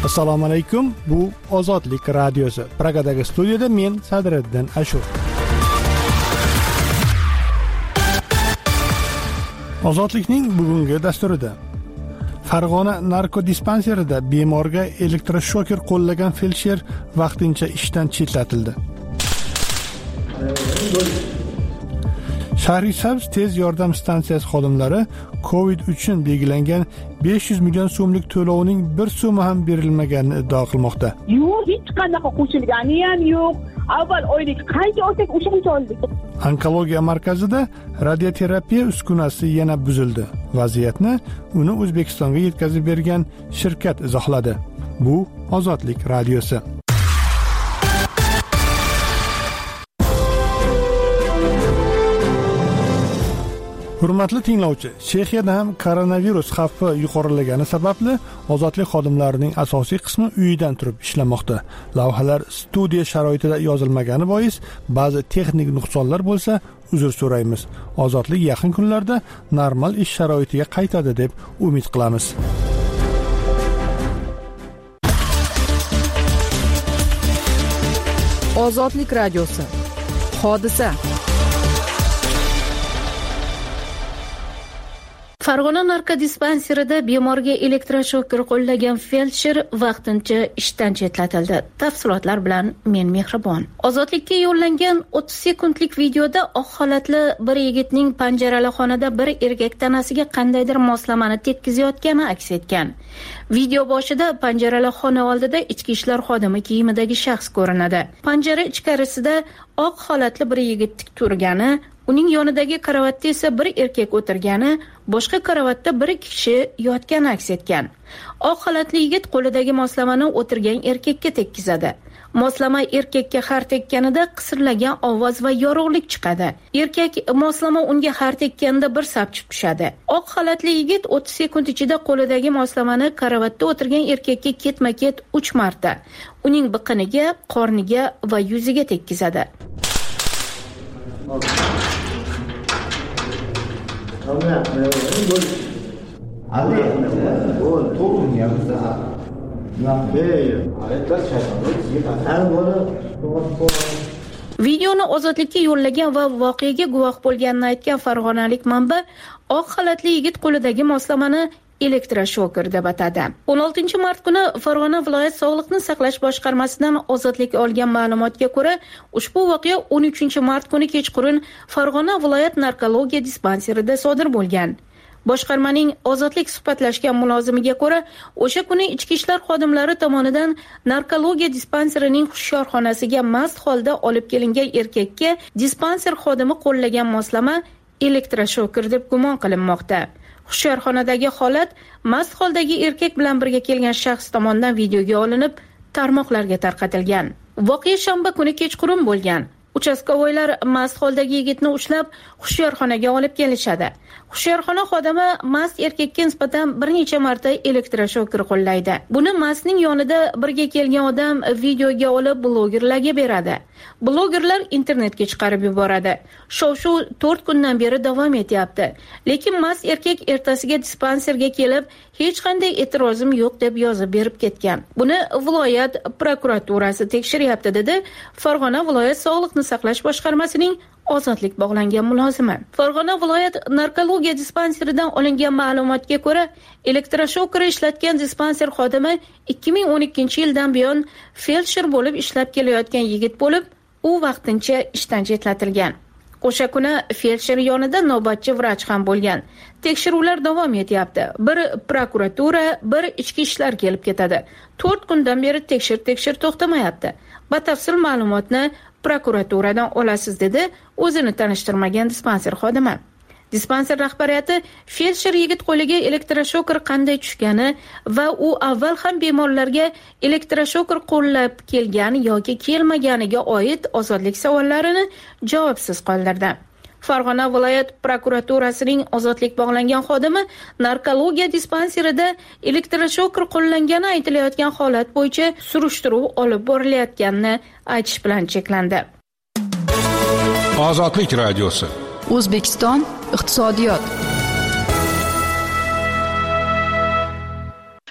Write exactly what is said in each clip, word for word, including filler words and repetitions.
Assalomu alaykum. Bu Ozodlik radiosi. Pragadagi studiyada men Sadriddin Ashur. Ozodlikning bugungi dasturida Farg'ona narkodispanserida bemorga elektroshoker qo'llagan feldsher vaqtincha ishdan chetlatildi. Shahrisabz tez yordam stansiyasi xodimlari Covid uchun belgilangan besh yuz million so'mlik to'lovning bir so'mi ham berilmaganini iddao qilmoqda. Yo'q, hech qanaqa qo'shilgani ham yo'q. Avval oylik qancha olsak o'shancha oldik. Onkologiya markazida radioterapiya uskunasi yana buzildi. Vaziyatni uni O'zbekistonga yetkazib bergan shirkat izohladi. Bu Ozodlik radiosi. Hurmatli tinglovchi, Chexiyada ham koronavirus xavfi yuqorilagani sababli ozodlik xodimlarining asosiy qismi uyidan turib ishlamoqda. Lavhalar studiya sharoitida yozilmagani bois ba'zi texnik nuqsonlar bo'lsa, uzr so'raymiz. Ozodlik yaqin kunlarda normal ish sharoitiga qaytadi deb umid qilamiz. Ozodlik radiosi. Hodisa. Farg'ona narkodispanserida bemorga elektroshoker qo'llagan feldsher vaqtincha ishdan chetlatildi. Tafsilotlar bilan men Mehribon. Ozodlikka yo'llangan o'ttiz sekundlik videoda oq xolatli bir yigitning panjarali xonada bir erkak tanasiga qandaydir moslamani tekkizayotgani aks etgan. Video boshida panjarali xona oldida ichki ishlar xodimi kiyimidagi shaxs ko'rinadi. Panjara ichkarisida oq xolatli bir yigit tik turgani, uning yonidagi karavotda esa bir erkak o'tirgani, boshqa karavotda bir kishi yotgani aks etgan. Oq xolatli yigit qo'lidagi moslamani o'tirgan erkakka tekkizadi. Moslama erkakka har tekkanida qisirlagan ovoz va yorug'lik chiqadi. Erkak moslama unga har tekkanda bir sapchib tushadi. Oq xolatli yigit o'ttiz sekund ichida qo'lidagi moslamani karavotda o'tirgan erkakka ketma-ket uch marta uning biqiniga, qorniga va yuziga tekkizadi. Videoni Ozodlikka yo'llagan va voqeaga guvoh bo'lganini aytgan farg'onalik manba oq xolatli yigit qo'lidagi moslamani elektroshoker deb atadi. o'n oltinchi mart kuni Farg'ona viloyat Sog'liqni saqlash boshqarmasidan Ozodlik olgan ma'lumotga ko'ra, ushbu voqea o'n uchinchi mart kuni kechqurun Farg'ona viloyat narkologiya dispanserida sodir bo'lgan. Boshqarmaning Ozodlik suhbatlashgan mulozimiga ko'ra, o'sha kuni ichki ishlar xodimlari tomonidan narkologiya dispanserining hushyorxonasiga mast holda olib kelingan erkakka dispanser xodimi qo'llagan moslama elektroshoker deb gumon qilinmoqda. Hushyorxonadagi holat mast holdagi erkak bilan birga kelgan shaxs tomonidan videoga olinib, tarmoqlarga tarqatilgan. Voqea shanba kuni kechqurun bo'lgan. Uchastkovoylar mast holdagi yigitni ushlab, hushyorxonaga olib kelishadi. Hushyorxona xodimi mast erkakka nisbatan bir necha marta elektroshoker qo'llaydi. Buni mastning yonida birga kelgan odam videoga olib blogerlarga beradi. Blogerlar internetga chiqarib yuboradi. Shov-shuv to'rt kundan beri davom etyapti. Lekin mast erkak ertasiga dispanserga kelib, hech qanday e'tirozim yo'q deb yozib berib ketgan. Buni viloyat prokuraturasi tekshiryapti, dedi Farg'ona viloyat Sog'liqni saqlash boshqarmasining Ozodlik bog'langan mulozimi. Farg'ona viloyat narkologiya dispanseridan olingan ma'lumotga ko'ra, elektroshoker ishlatgan dispanser xodimi ikki ming o'n ikkinchi yildan buyon feldsher bo'lib ishlab kelayotgan yigit bo'lib, u vaqtincha ishdan chetlatilgan. O'sha kuni feldsher yonida navbatchi vrach ham bo'lgan. Tekshiruvlar davom etyapti. Bir prokuratura, bir ichki ishlar kelib ketadi. to'rt kundan beri tekshir-tekshir to'xtamayapti. Batafsil ma'lumotni prokuraturadan olasiz, dedi o'zini tanishtirmagan dispanser xodimi. Dispanser rahbariyati feldsher yigit qo'liga elektroshoker qanday tushgani va u avval ham bemorlarga elektroshoker qo'llab kelgan yoki kelmaganiga oid ozodlik savollarini javobsiz qoldirdi. Farg'ona viloyat prokuraturasining Ozodlik bog'langan xodimi narkologiya dispanserida elektroshoker qo'llangani aytilayotgan holat bo'yicha surishtiruv olib borilayotganini aytish bilan cheklandi. Ozodlik radiosi. O'zbekiston iqtisodiyot.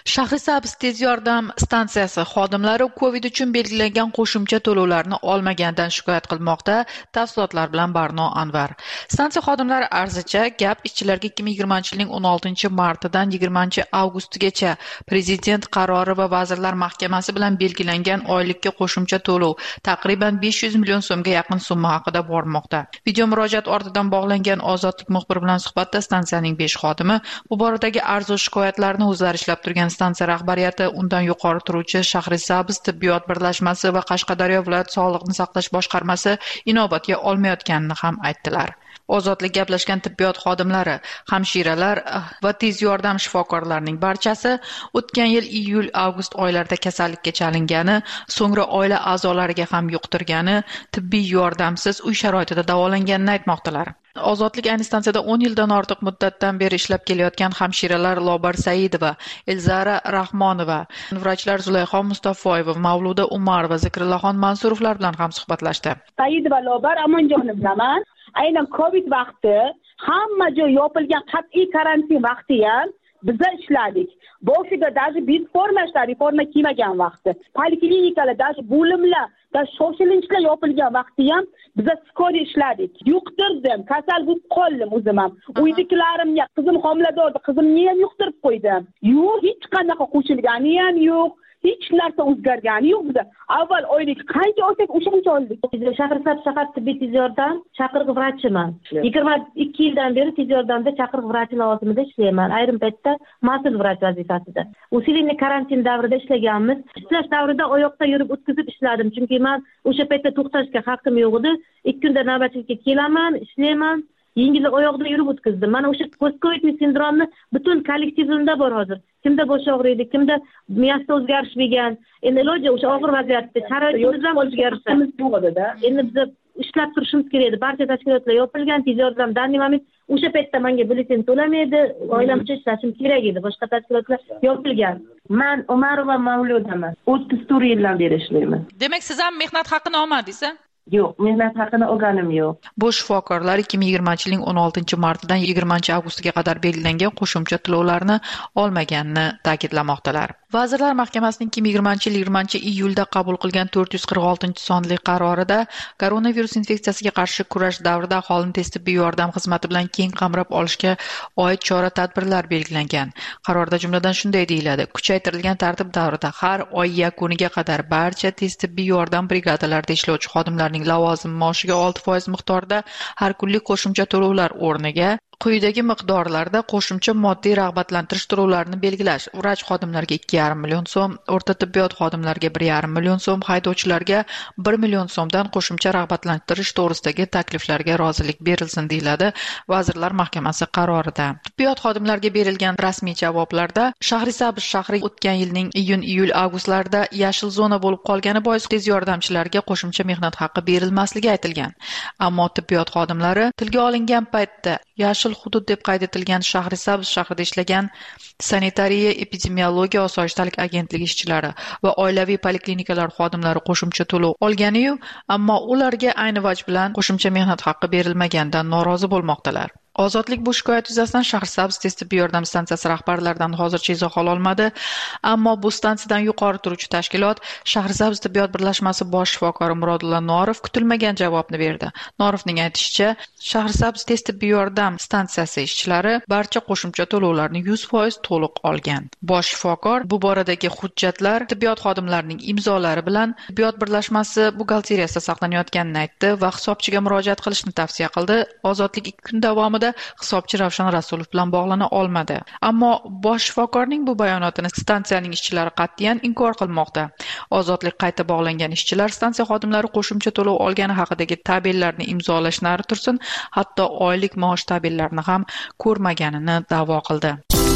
Shahrisabz tez yordam stansiyasi xodimlari Covid uchun belgilangan qo'shimcha to'lovlarni olmaganidan shikoyat qilmoqda. Tafsilotlar bilan Barno Anvar. Stansiya xodimlari arzicha gap ishchilarga ikki ming yigirmanchi yilning o'n oltinchi martidan yigirmanchi avgustgacha Prezident qarori va Vazirlar Mahkamasi bilan belgilangan oylikka qo'shimcha to'lov taqriban besh yuz million so'mga yaqin summa haqida bormoqda. Video murojaat ortidan bog'langan Ozodlik muxbiri bilan suhbatda stansiyaning besh xodimi bu boradagi arzu shikoyatlarni o'zlari ishlab turgan stansiya rahbariyati undan yuqori turuvchi Shahrisabz tibbiyot birlashmasi va Qashqadaryo viloyat sog'liqni saqlash boshqarmasi inobatga olmayotganini ham aytdilar. Ozodlik gaplashgan tibbiyot xodimlari, hamshiralar va tez yordam shifokorlarining barchasi o'tgan yil iyul-avgust oylarida kasallikka chalingani, so'ngra oila a'zolariga ham yuqtirgani, tibbiy yordamsiz uy sharoitida davolanganini aytmoqdalar. Ozodlik ayni stansiyada o'n yildan ortiq muddatdan beri ishlab kelayotgan hamshiralar Lobar Saidova, Elzara Rahmonova, vrachlar Zulayxon Mustafoyeva, Mavluda Umarova, Zikrillaxon Mansurovlar bilan ham suhbatlashdi. Saidova Lobar Amonjonni bilaman. Aynan Covid vaqti hamma joy yopilgan qat'iy karantin vaqti ham biza ishladik. Boshiga даже biz forma ishladik, forma kiymagan vaqti. Poliklinikalar, даже bo'limlar, даже shoshilinchlar yopilgan vaqti ham biza skori ishladik. Yuqtirdim, kasal bo'lib qoldim o'zim ham. Uydagilarimga qizim homiladordi, qizimni ham yuqtirib qo'ydim. Yo'q, hech qanaqa qo'shilgani ham yo'q. Hech narsa o'zgargani yo'q bizda. Avval oylik qancha olsak o'shancha oldik. Shahrisabz shahar tibbiy tez yordam chaqiriq vrachiman. yigirma ikki yildan beri tez yordamda chaqiriq vrachi lavozimida ishlayman. Ayrim paytda mas'ul vrach vazifasida. Usilinli karantin davrida ishlaganmiz. Ishlash davrida oyoqda yurib o'tkazib ishladim, chunki men o'sha paytda to'xtashga haqqim yo'q edi. ikki kunda navbatchilikka kelaman, ishlayman. Yengil oyoqda yurib o'tkazdim. Mana o'sha post-covid sindromni butun kollektivimda bor hozir. Kimda bosh og'riydi, kimda miyasida o'zgarish bo'lgan. Endi iloji o'sha og'ir vaziyatda sharoitimiz ham o'zgarsa. Endi biz ishlab turishimiz kerak edi. Barcha tashkilotlar yopilgan, tez yordam danli moment o'sha paytda menga biletin to'lamaydi, oilam uchun ishlashim kerak edi. Boshqa tashkilotlar yopilgan. Men Umarova Mavludaman. o'ttiz to'rt yildan beri ishlayman. Demak, siz ham mehnat haqqini olmadingiz-a? Yo'q, mehnat haqini olganim yo'q. Bu shifokorlar ikki ming yigirmanchi yilning o'n oltinchi martidan yigirmanchi avgustga qadar belgilangan qo'shimcha to'lovlarni olmaganini ta'kidlamoqdalar. Vazirlar Mahkamasining ikki ming yigirmanchi yil yigirmanchi iyulda qabul qilgan to'rt yuz qirq oltinchi sonli qarorida koronavirus infeksiyasiga qarshi kurash davrida aholini tez tibbiy yordam xizmati bilan keng qamrab olishga oid chora-tadbirlar belgilangan. Qarorda jumladan shunday deyiladi: kuchaytirilgan tartib davrida har oy yakuniga qadar barcha tez tibbiy yordam brigadalarida ishlovchi xodimlarning lavozim maoshiga olti foiz miqdorda har kunlik qo'shimcha to'lovlar o'rniga quyidagi miqdorlarda qo'shimcha moddiy rag'batlantirish to'lovlarini belgilash. Vrach xodimlarga ikki yarim million so'm, o'rta tibbiyot xodimlariga bir yarim million so'm, haydovchilarga bir million so'mdan qo'shimcha rag'batlantirish to'g'risidagi takliflarga rozilik berilsin deyiladi Vazirlar Mahkamasi qarorida. Tibbiyot xodimlariga berilgan rasmiy javoblarda Shahrisabz shahri o'tgan yilning iyun-iyul avgustlarida yashil zona bo'lib qolgani bois tez yordamchilarga qo'shimcha mehnat haqqi berilmasligi aytilgan. Ammo tibbiyot xodimlari tilga olingan paytda yashil hudud deb qayd etilgan Shahrisabz shahrida ishlagan sanitariya epidemiologiya osoyishtalik agentligi ishchilari va oilaviy poliklinikalar xodimlari qo'shimcha to'lov olgani-yu, ammo ularga ayni vaj bilan qo'shimcha mehnat haqqi berilmaganidan norozi bo'lmoqdalar. Ozodlik bu shikoyat yuzasidan Shahrisabz tez tibbiy yordam stansiyasi rahbarlaridan hozircha izoh ola olmadi, ammo bu stansiyadan yuqori turuvchi tashkilot Shahrisabz tibbiyot birlashmasi bosh shifokori Murodulla Norov kutilmagan javobni berdi. Norovning aytishicha, Shahrisabz tez tibbiy yordam stansiyasi ishchilari barcha qo'shimcha to'lovlarni yuz foiz to'liq olgan. Bosh shifokor bu boradagi hujjatlar tibbiyot xodimlarining imzolari bilan tibbiyot birlashmasi buxgalteriyasida saqlanayotganini aytdi va hisobchiga murojaat qilishni tavsiya qildi. Ozodlik ikki kun davomida hisobchi Ravshan Rasulov bilan bog'lana olmadi. Ammo bosh shifokorning bu bayonotini stansiyaning ishchilari qat'iyan inkor qilmoqda. Ozodlik qayta bog'langan ishchilar stansiya xodimlari qo'shimcha to'lov olgani haqidagi tabellarni imzolashlari tursin, hatto oylik maosh tabellarini ham ko'rmaganini da'vo qildi.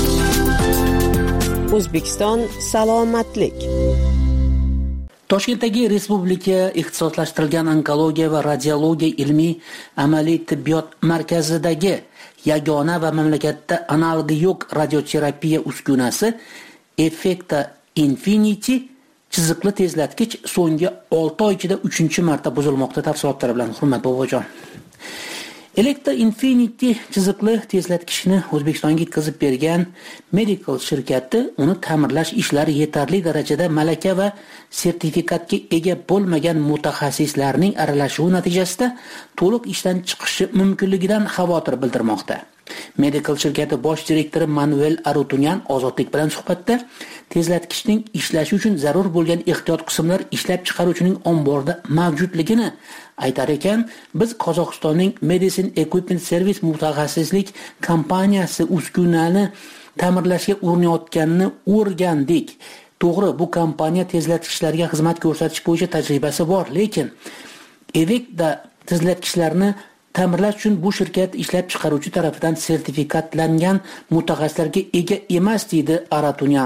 O'zbekiston salomatlik. Toshkentdagi Respublika ixtisoslashtirilgan onkologiya va radiologiya ilmiy amaliy tibbiyot markazidagi yagona va mamlakatda analogi yo'q radioterapiya uskunasi Effecta Infinity chiziqli tezlatkich so'nggi olti oy ichida uchinchi marta buzilmoqda. Tafsilotlari bilan Hurmat Bobojon. Electra Infinity chiziqli tezlatkichni O'zbekistonga yetkazib bergan Medical shirkati uni ta'mirlash ishlari yetarli darajada malaka va sertifikatga ega bo'lmagan mutaxassislarning aralashuvi natijasida to'liq ishdan chiqishi mumkinligidan xavotir bildirmoqda. Medical shirkati bosh direktori Manuel Arutunyan Ozodlik bilan suhbatda tezlatkichning ishlashi uchun zarur bo'lgan ehtiyot qismlar ishlab chiqaruvchining omborida mavjudligini aytar ekan, biz Qozog'istonning Medicine Equipment Service mutaxassislik kompaniyasi uskunani ta'mirlashga urinayotganini o'rgandik. To'g'ri, bu kompaniya tezlatkichlarga xizmat ko'rsatish bo'yicha tajribasi bor, lekin Electra tezlatkichlarni ta'mirlash uchun bu shirkat ishlab chiqaruvchi tarafidan sertifikatlangan mutaxassislarga ega emas, deydi Aratunyan.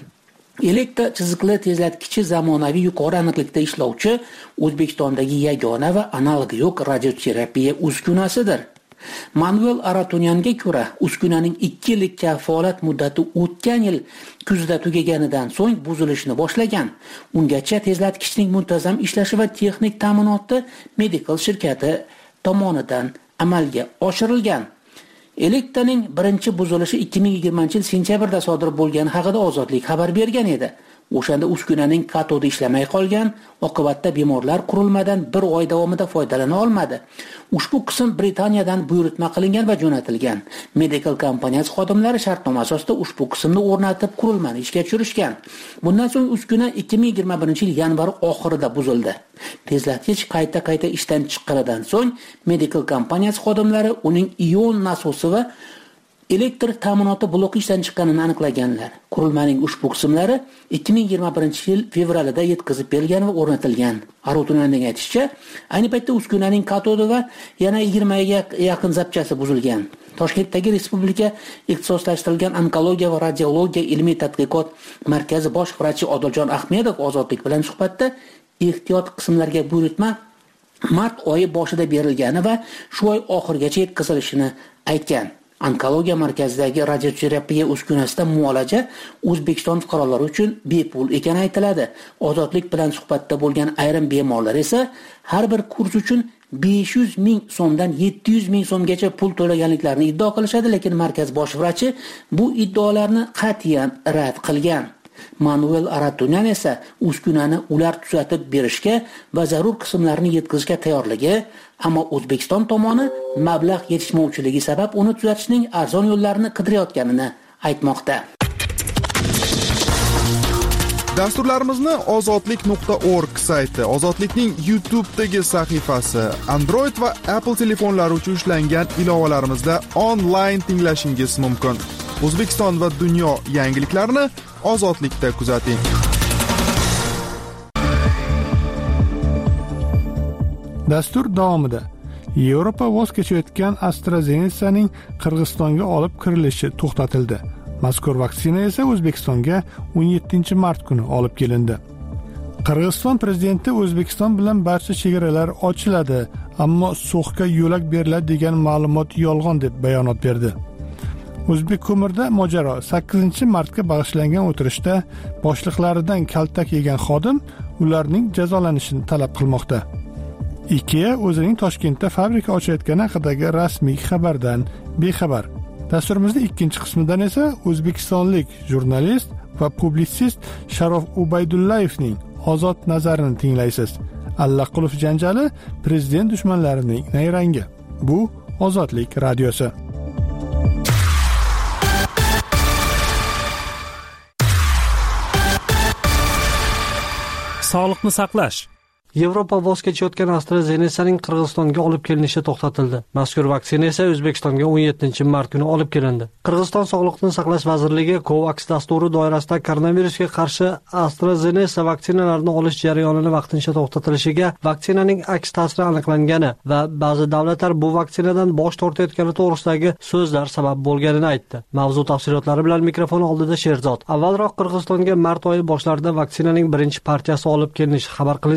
Electra chiziqli tezlatkichi zamonaviy yuqori aniqlikda ishlovchi O'zbekistondagi yagona va analogi yo'q radioterapiya uskunasidir. Manuel Aratonyanga ko'ra, uskunaning ikki yillik kafolat muddati o'tgan yil kuzda tugaganidan so'ng buzilishni boshlagan. Ungacha tezlatkichning muntazam ishlashi va texnik ta'minoti Medical shirkati tomonidan amalga oshirilgan. Elektraning birinchi buzilishi ikki ming yigirmanchi yil sentyabrda sodir bo'lgani haqida Ozodlik xabar bergan edi. O'shanda uskunaning katodi ishlamay qolgan, oqibatda bemorlar qurilmadan bir oy davomida foydalana olmadi. Ushbu qism Britaniyadan buyurtma qilingan va jo'natilgan. Medical kompaniyasi xodimlari shartnoma asosida ushbu qismni o'rnatib qurilmani ishga tushirishgan. Bundan so'ng uskuna ikki ming yigirma birinchi yil yanvar oxirida buzildi. Tezlatkich qayta-qayta ishdan chiqqanidan so'ng Medical kompaniyasi xodimlari uning ion nasosi va elektr ta'minoti bloki ishdan chiqqanini aniqlaganlar. Qurilmaning ushbu qismlari ikki ming yigirma birinchi yil fevralida yetkazib berilgan va o'rnatilgan. Arutunyanning aytishicha, ayni paytda uskunaning katodi va yana yigirma ga yaqin zapchasi buzilgan. Toshkentdagi Respublika ixtisoslashtirilgan onkologiya va radiologiya ilmiy tadqiqot markazi bosh vrachi Odiljon Ahmedov Ozodlik bilan suhbatda ehtiyot qismlarga buyurtma mart oyi boshida berilgani va shu oy oxirigacha yetkazilishini aytgan. Onkologiya markazidagi radioterapiya uskunasida muolaja O'zbekiston fuqarolari uchun bepul ekani aytiladi. Ozodlik bilan suhbatda bo'lgan ayrim bemorlar esa har bir kurs uchun besh yuz ming so'mdan yetti yuz ming so'mgacha pul to'laganliklarini iddao qilishadi, lekin markaz bosh vrachi bu iddaolarni qat'iyan rad qilgan. Manuel Aratunyan esa uskunani ular tuzatib berishga va zarur qismlarni yetkazishga tayyorligi, ammo O'zbekiston tomoni mablag' yetishmovchiligi sabab uni tuzatishning arzon yo'llarini qidirayotganini aytmoqda. Dasturlarimizni ozodlik nuqta org sayti, Ozodlikning YouTube'dagi sahifasi, Android va Apple telefonlari uchun ishlangan ilovalarimizda onlayn tinglashingiz mumkin. O'zbekiston va dunyo yangiliklarini Ozodlikda kuzating. Dastur davomida Yevropa voz kechayotgan AstraZenecaning Qirg'izistonga olib kirilishi to'xtatildi. Mazkur vaksina esa O'zbekistonga o'n yettinchi mart kuni olib kelindi. Qirg'iziston prezidenti O'zbekiston bilan barcha chegaralar ochiladi, ammo so'xga yo'lak beriladi degan ma'lumot yolg'on deb bayonot berdi. O'zbek ko'mirda mojaro sakkizinchi martga bag'ishlangan o'tirishda boshliqlaridan kaltak yegan xodim ularning jazolanishini talab qilmoqda. IKEA o'zining Toshkentda fabrika ochayotgani haqidagi rasmiy xabardan bexabar. Dasturimizning ikkinchi qismidan esa o'zbekistonlik jurnalist va publitsist Sharof Ubaydullayevning ozod nazarini tinglaysiz. Allaqulov janjali prezident dushmanlarining nayrangi. Bu Ozodlik radiosi. Sog'liqni saqlash. Yevropa voz kechayotgan AstraZenecaning Qirg'izistonga olib kelinishi to'xtatildi. Mazkur vaksina esa O'zbekistonga o'n yettinchi mart kuni olib kelindi. Qirg'iziston Sog'liqni saqlash vazirligi COVAX dasturi doirasida koronavirusga qarshi AstraZeneca vaksinalarini olish jarayonini vaqtincha to'xtatilishiga vaksinaning aks ta'siri aniqlangani va ba'zi davlatlar bu vaksinadan bosh tortayotgani to'g'risidagi so'zlar sabab bo'lganini aytdi. Mavzu tafsilotlari bilan mikrofon oldida Sherzod. Avvalroq Qirg'izistonga mart oyi boshlarida vaksinaning birinchi partiyasi olib kelinishi xabar qilingandi.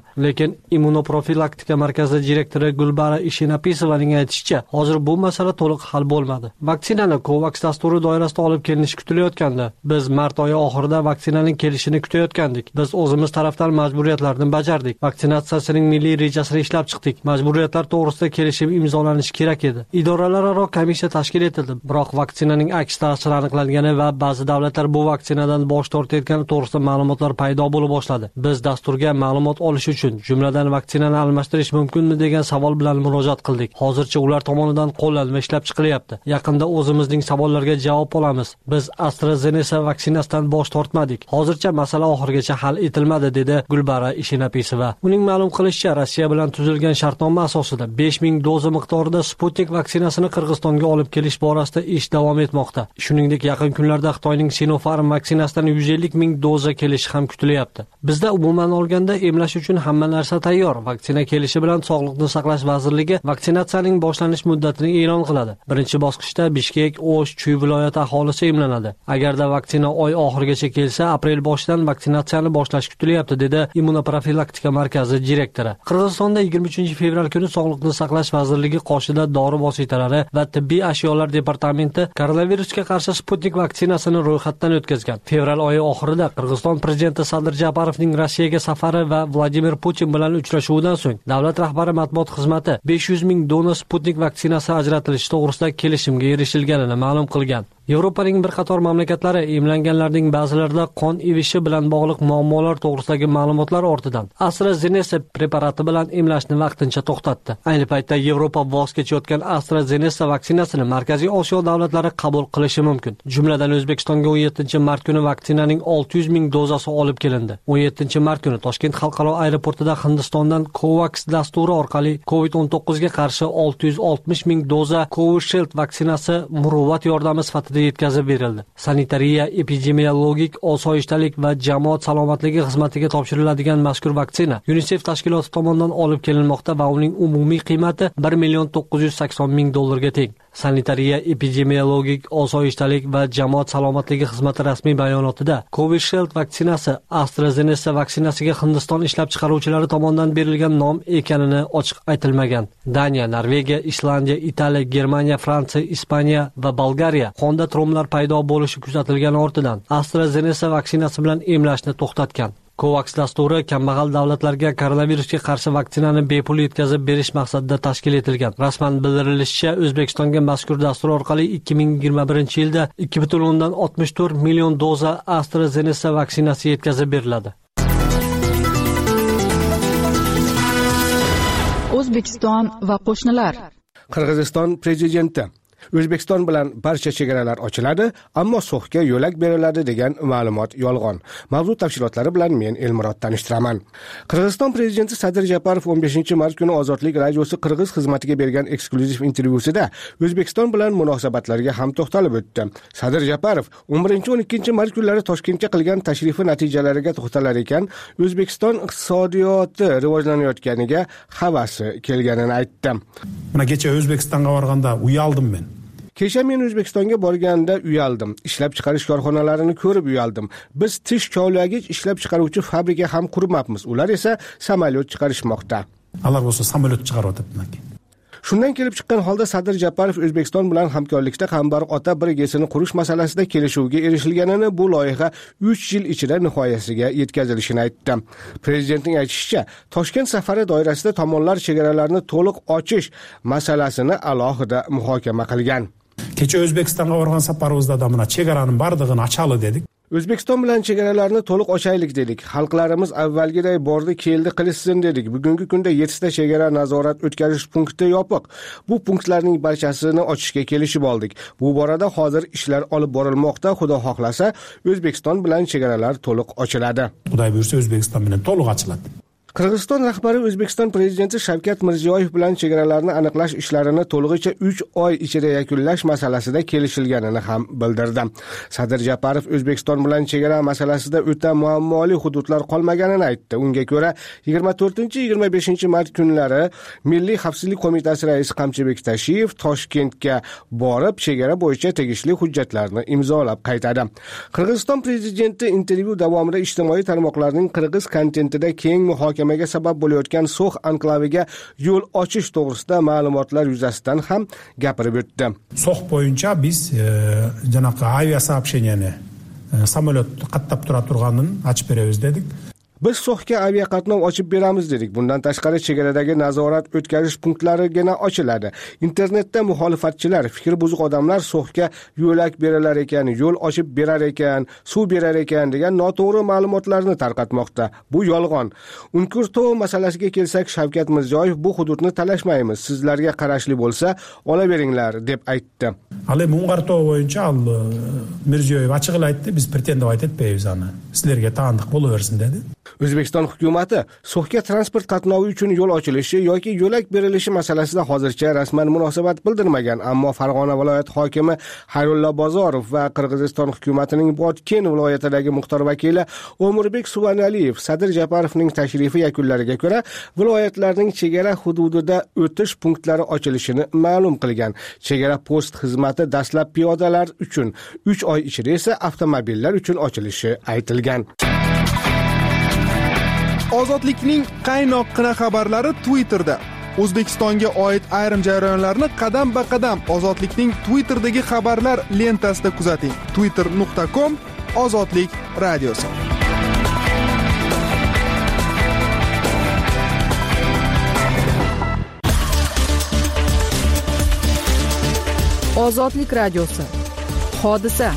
lekin immunoprofilaktika markazi direktori Gulbara Ishinapisovaning aytishicha, hozir bu masala to'liq hal bo'lmadi. Vaksinani COVAX dasturi doirasida olib kelinishi kutilayotgandi. Biz mart oyi oxirida vaksinaning kelishini kutayotgandik. Biz o'zimiz tarafdan majburiyatlarni bajardik. Vaksinatsiyaning milliy rejasini ishlab chiqdik. Majburiyatlar to'g'risida kelishib imzolanishi kerak edi. Idoralararo komissiya tashkil etildi, biroq vaksinaning aks ta'siri aniqlangani va ba'zi davlatlar bu vaksinadan bosh tortayotgani to'g'risida ma'lumotlar paydo bo'la boshladi. Biz dasturga ma'lumot olish uchun, jumladan vaksinani almashtirish mumkinmi degan savol bilan murojaat qildik. Hozircha ular tomonidan qo'llanma ishlab chiqilyapti. Yaqinda o'zimizning savollarga javob olamiz. Biz AstraZeneca vaksinasidan bosh tortmadik. Hozircha masala oxirigacha hal etilmadi, dedi Gulbara Ishinapisova. Uning ma'lum qilishicha, Rossiya bilan tuzilgan shartnoma asosida besh ming doza miqdorida Sputnik vaksinasini Qirg'izistonga olib kelish borasida ish davom etmoqda. Shuningdek, yaqin kunlarda Xitoyning Sinopharm vaksinasidan yuz ellik ming doza kelishi ham kutilyapti. Bizda umuman olganda emlash uchun hamma narsa tayyor. Vaksina kelishi bilan Sog'liqni saqlash vazirligi vaksinatsiyaning boshlanish muddatini e'lon qiladi. Birinchi bosqichda Bishkek, O'sh, Chuy viloyati aholisi emlanadi. Agarda vaksina oy oxirigacha kelsa, aprel boshidan vaksinatsiyani boshlash kutilyapti, dedi immunoprofilaktika markazi direktori. Qirg'izistonda yigirma uchinchi fevral kuni Sog'liqni saqlash vazirligi qoshida dori vositalari va tibbiy ashyolar departamenti koronavirusga qarshi Sputnik vaksinasini ro'yxatdan o'tkazgan. Fevral oyi oxirida Qirg'iziston prezidenti Sadir Japarovning Rossiyaga safari va Vladimir Putin bilan uchrashuvidan so'ng davlat rahbari matbuot xizmati besh yuz ming dona Sputnik vaksinasi ajratilishi to'g'risida kelishimga erishilganini ma'lum qilgan. Yevropaning bir qator mamlakatlari emlanganlarning ba'zilarida qon ivishi bilan bog'liq muammolar to'g'risidagi ma'lumotlar ortidan AstraZeneca preparati bilan emlashni vaqtincha to'xtatdi. Ayni paytda Yevropa voz kechayotgan AstraZeneca vaksinasini Markaziy Osiyo davlatlari qabul qilishi mumkin. Jumladan O'zbekistonga o'n yettinchi mart kuni vaksinaning olti yuz ming dozasi olib kelindi. o'n yettinchi mart kuni Toshkent xalqaro aeroportida Hindistondan COVAX dasturi orqali covid o'n to'qqiz ga qarshi olti yuz oltmish ming doza Covishield vaksinasi muruvvat yordami sifatida yetkazib berildi. Sanitariya, epidemiologik osoyishtalik va jamoat salomatligi xizmatiga topshiriladigan mazkur vaksina UNICEF tashkiloti tomonidan olib kelinmoqda va uning umumiy qiymati bir million to'qqiz yuz sakson ming dollarga teng. Sanitariya, epidemiologik osoyishtalik va jamoat salomatligi xizmati rasmiy bayonotida Covishield vaksinasi AstraZeneca vaksinasiga Hindiston ishlab chiqaruvchilari tomonidan berilgan nom ekanini ochiq aytilmagan. Daniya, Norvegiya, Islandiya, Italiya, Germaniya, Fransiya, Ispaniya va Bolgariya qonda tromlar paydo bo'lishi kuzatilgani ortidan AstraZeneca vaksinasi bilan emlashni to'xtatgan. COVAX dasturi kambag'al davlatlarga koronavirusga qarshi vaksinani bepul yetkazib berish maqsadida tashkil etilgan. Rasman bildirilishicha, O'zbekistonga mazkur dastur orqali ikki ming yigirma birinchi yilda ikki butun o'ndan oltmish to'rt million doza AstraZeneca vaksinasi yetkazib beriladi. O'zbekiston va qo'shnilar. Qirg'iziston prezidenti O'zbekiston bilan barcha chegaralar ochiladi, ammo So'xga yo'lak beriladi degan ma'lumot yolg'on. Mavzu tafsilotlari bilan men Elmurod tanishtiraman. Qirg'iziston prezidenti Sadir Japarov o'n beshinchi mart kuni Ozodlik radiosi Qirg'iz xizmatiga bergan eksklyuziv intervyusida O'zbekiston bilan munosabatlarga ham to'xtalib o'tdi. Sadir Japarov o'n birinchi o'n ikkinchi mart kunlari Toshkentga qilgan tashrifi natijalariga to'xtalar ekan, O'zbekiston iqtisodiyoti rivojlanayotganiga havasi kelganini aytdi. Mana kecha O'zbekistonga borganda uyaldim men. Kecha men O'zbekistonga borganda uyaldim. Ishlab chiqarish korxonalarini ko'rib uyaldim. Biz tish kovlagich ishlab chiqaruvchi fabrika ham qurmabmiz. Ular esa samolyot chiqarishmoqda. Alloh bo'lsa samolyot chiqaryapti. Shundan kelib chiqqan holda Sadir Japarov O'zbekiston bilan hamkorlikda Qambarq ota brigadasini qurish masalasida kelishuvga erishilganini, bu loyiha uch yil ichida nihoyasiga yetkazilishini aytdi. Prezidentning aytishicha, Toshkent safari doirasida tomonlar chegaralarni to'liq ochish masalasini alohida muhokama qilgan. Kecha O'zbekistonga borgan safarimizda mana chegaraning barlig'ini ochali dedik. O'zbekiston bilan chegaralarni to'liq ochaylik dedik. Xalqlarimiz avvalgiday bordi, keldi qilishsin dedik. Bugungi kunda yettita chegara nazorat o'tkazish punkti yopiq. Bu punktlarning barchasini ochishga kelishib oldik. Bu borada hozir ishlar olib borilmoqda. Xudo xohlasa, O'zbekiston bilan chegaralar to'liq ochiladi. Xudo buyursa, O'zbekiston bilan to'liq ochiladi. Qirg'iziston rahbari O'zbekiston prezidenti Shavkat Mirziyoyev bilan chegaralarni aniqlash ishlarini to'lig'icha uch oy ichida yakunlash masalasida kelishilganini ham bildirdi. Sadir Japarov O'zbekiston bilan chegara masalasida o'ta muammoli hududlar qolmaganini aytdi. Unga ko'ra, yigirma to'rtinchi yigirma beshinchi mart kunlari Milliy xavfsizlik qo'mitasi raisi Qamchibek Tashiyev Toshkentga borib, chegara bo'yicha tegishli hujjatlarni imzolab qaytadi. Qirg'iziston prezidenti intervyu davomida ijtimoiy tarmoqlarning qirg'iz kontentida keng muhokama muhokamaga sabab bo'layotgan So'x anklaviga yo'l ochish to'g'risida ma'lumotlar yuzasidan ham gapirib o'tdi. So'x bo'yicha biz janaqa aviasoобщениени samolyot qatnab tura turganini ochib beramiz dedik. Biz So'xga aviaqatnov ochib beramiz dedik. Bundan tashqari chegaradagi nazorat o'tkazish punktlarigina ochiladi. Internetda muxolifatchilar, fikri buzuq odamlar So'xga yo'lak berilar ekan, yo'l ochib berar ekan, suv berar ekan degan noto'g'ri ma'lumotlarni tarqatmoqda. Bu yolg'on. Unkurtov masalasiga kelsak, Shavkat Mirziyoyev bu hududni talashmaymiz. Sizlarga qarashli bo'lsa, olaveringlar deb aytdi. Hali Unkurtov bo'yicha al Mirziyoyev ochiqla aytdi, biz pretendovat etmaymiz ani. Sizlarga taniq bo'laversin dedi. O'zbekiston hukumati So'xga transport qatnovi uchun yo'l ochilishi yoki yo'lak berilishi masalasida hozircha rasman munosabat bildirmagan, ammo Farg'ona viloyati hokimi Xayrullo Bozorov va Qirg'iziston hukumatining Botken viloyatidagi muxtor vakili O'mirbek Suvanaliyev Sadir Japarovning tashrifi yakunlariga ko'ra viloyatlarning chegara hududida o'tish punktlari ochilishini ma'lum qilgan. Chegara post xizmati dastlab piyodalar uchun, uch oy ichida esa avtomobillar uchun ochilishi aytilgan. Ozodlikning qaynoqqina xabarlari Twitterda. O'zbekistonga oid ayrim jarayonlarni qadam-ba-qadam Ozodlikning Twitterdagi xabarlar lentasida kuzating. twitter nuqta com Ozodlik radiosi. Ozodlik radiosi. Hodisa.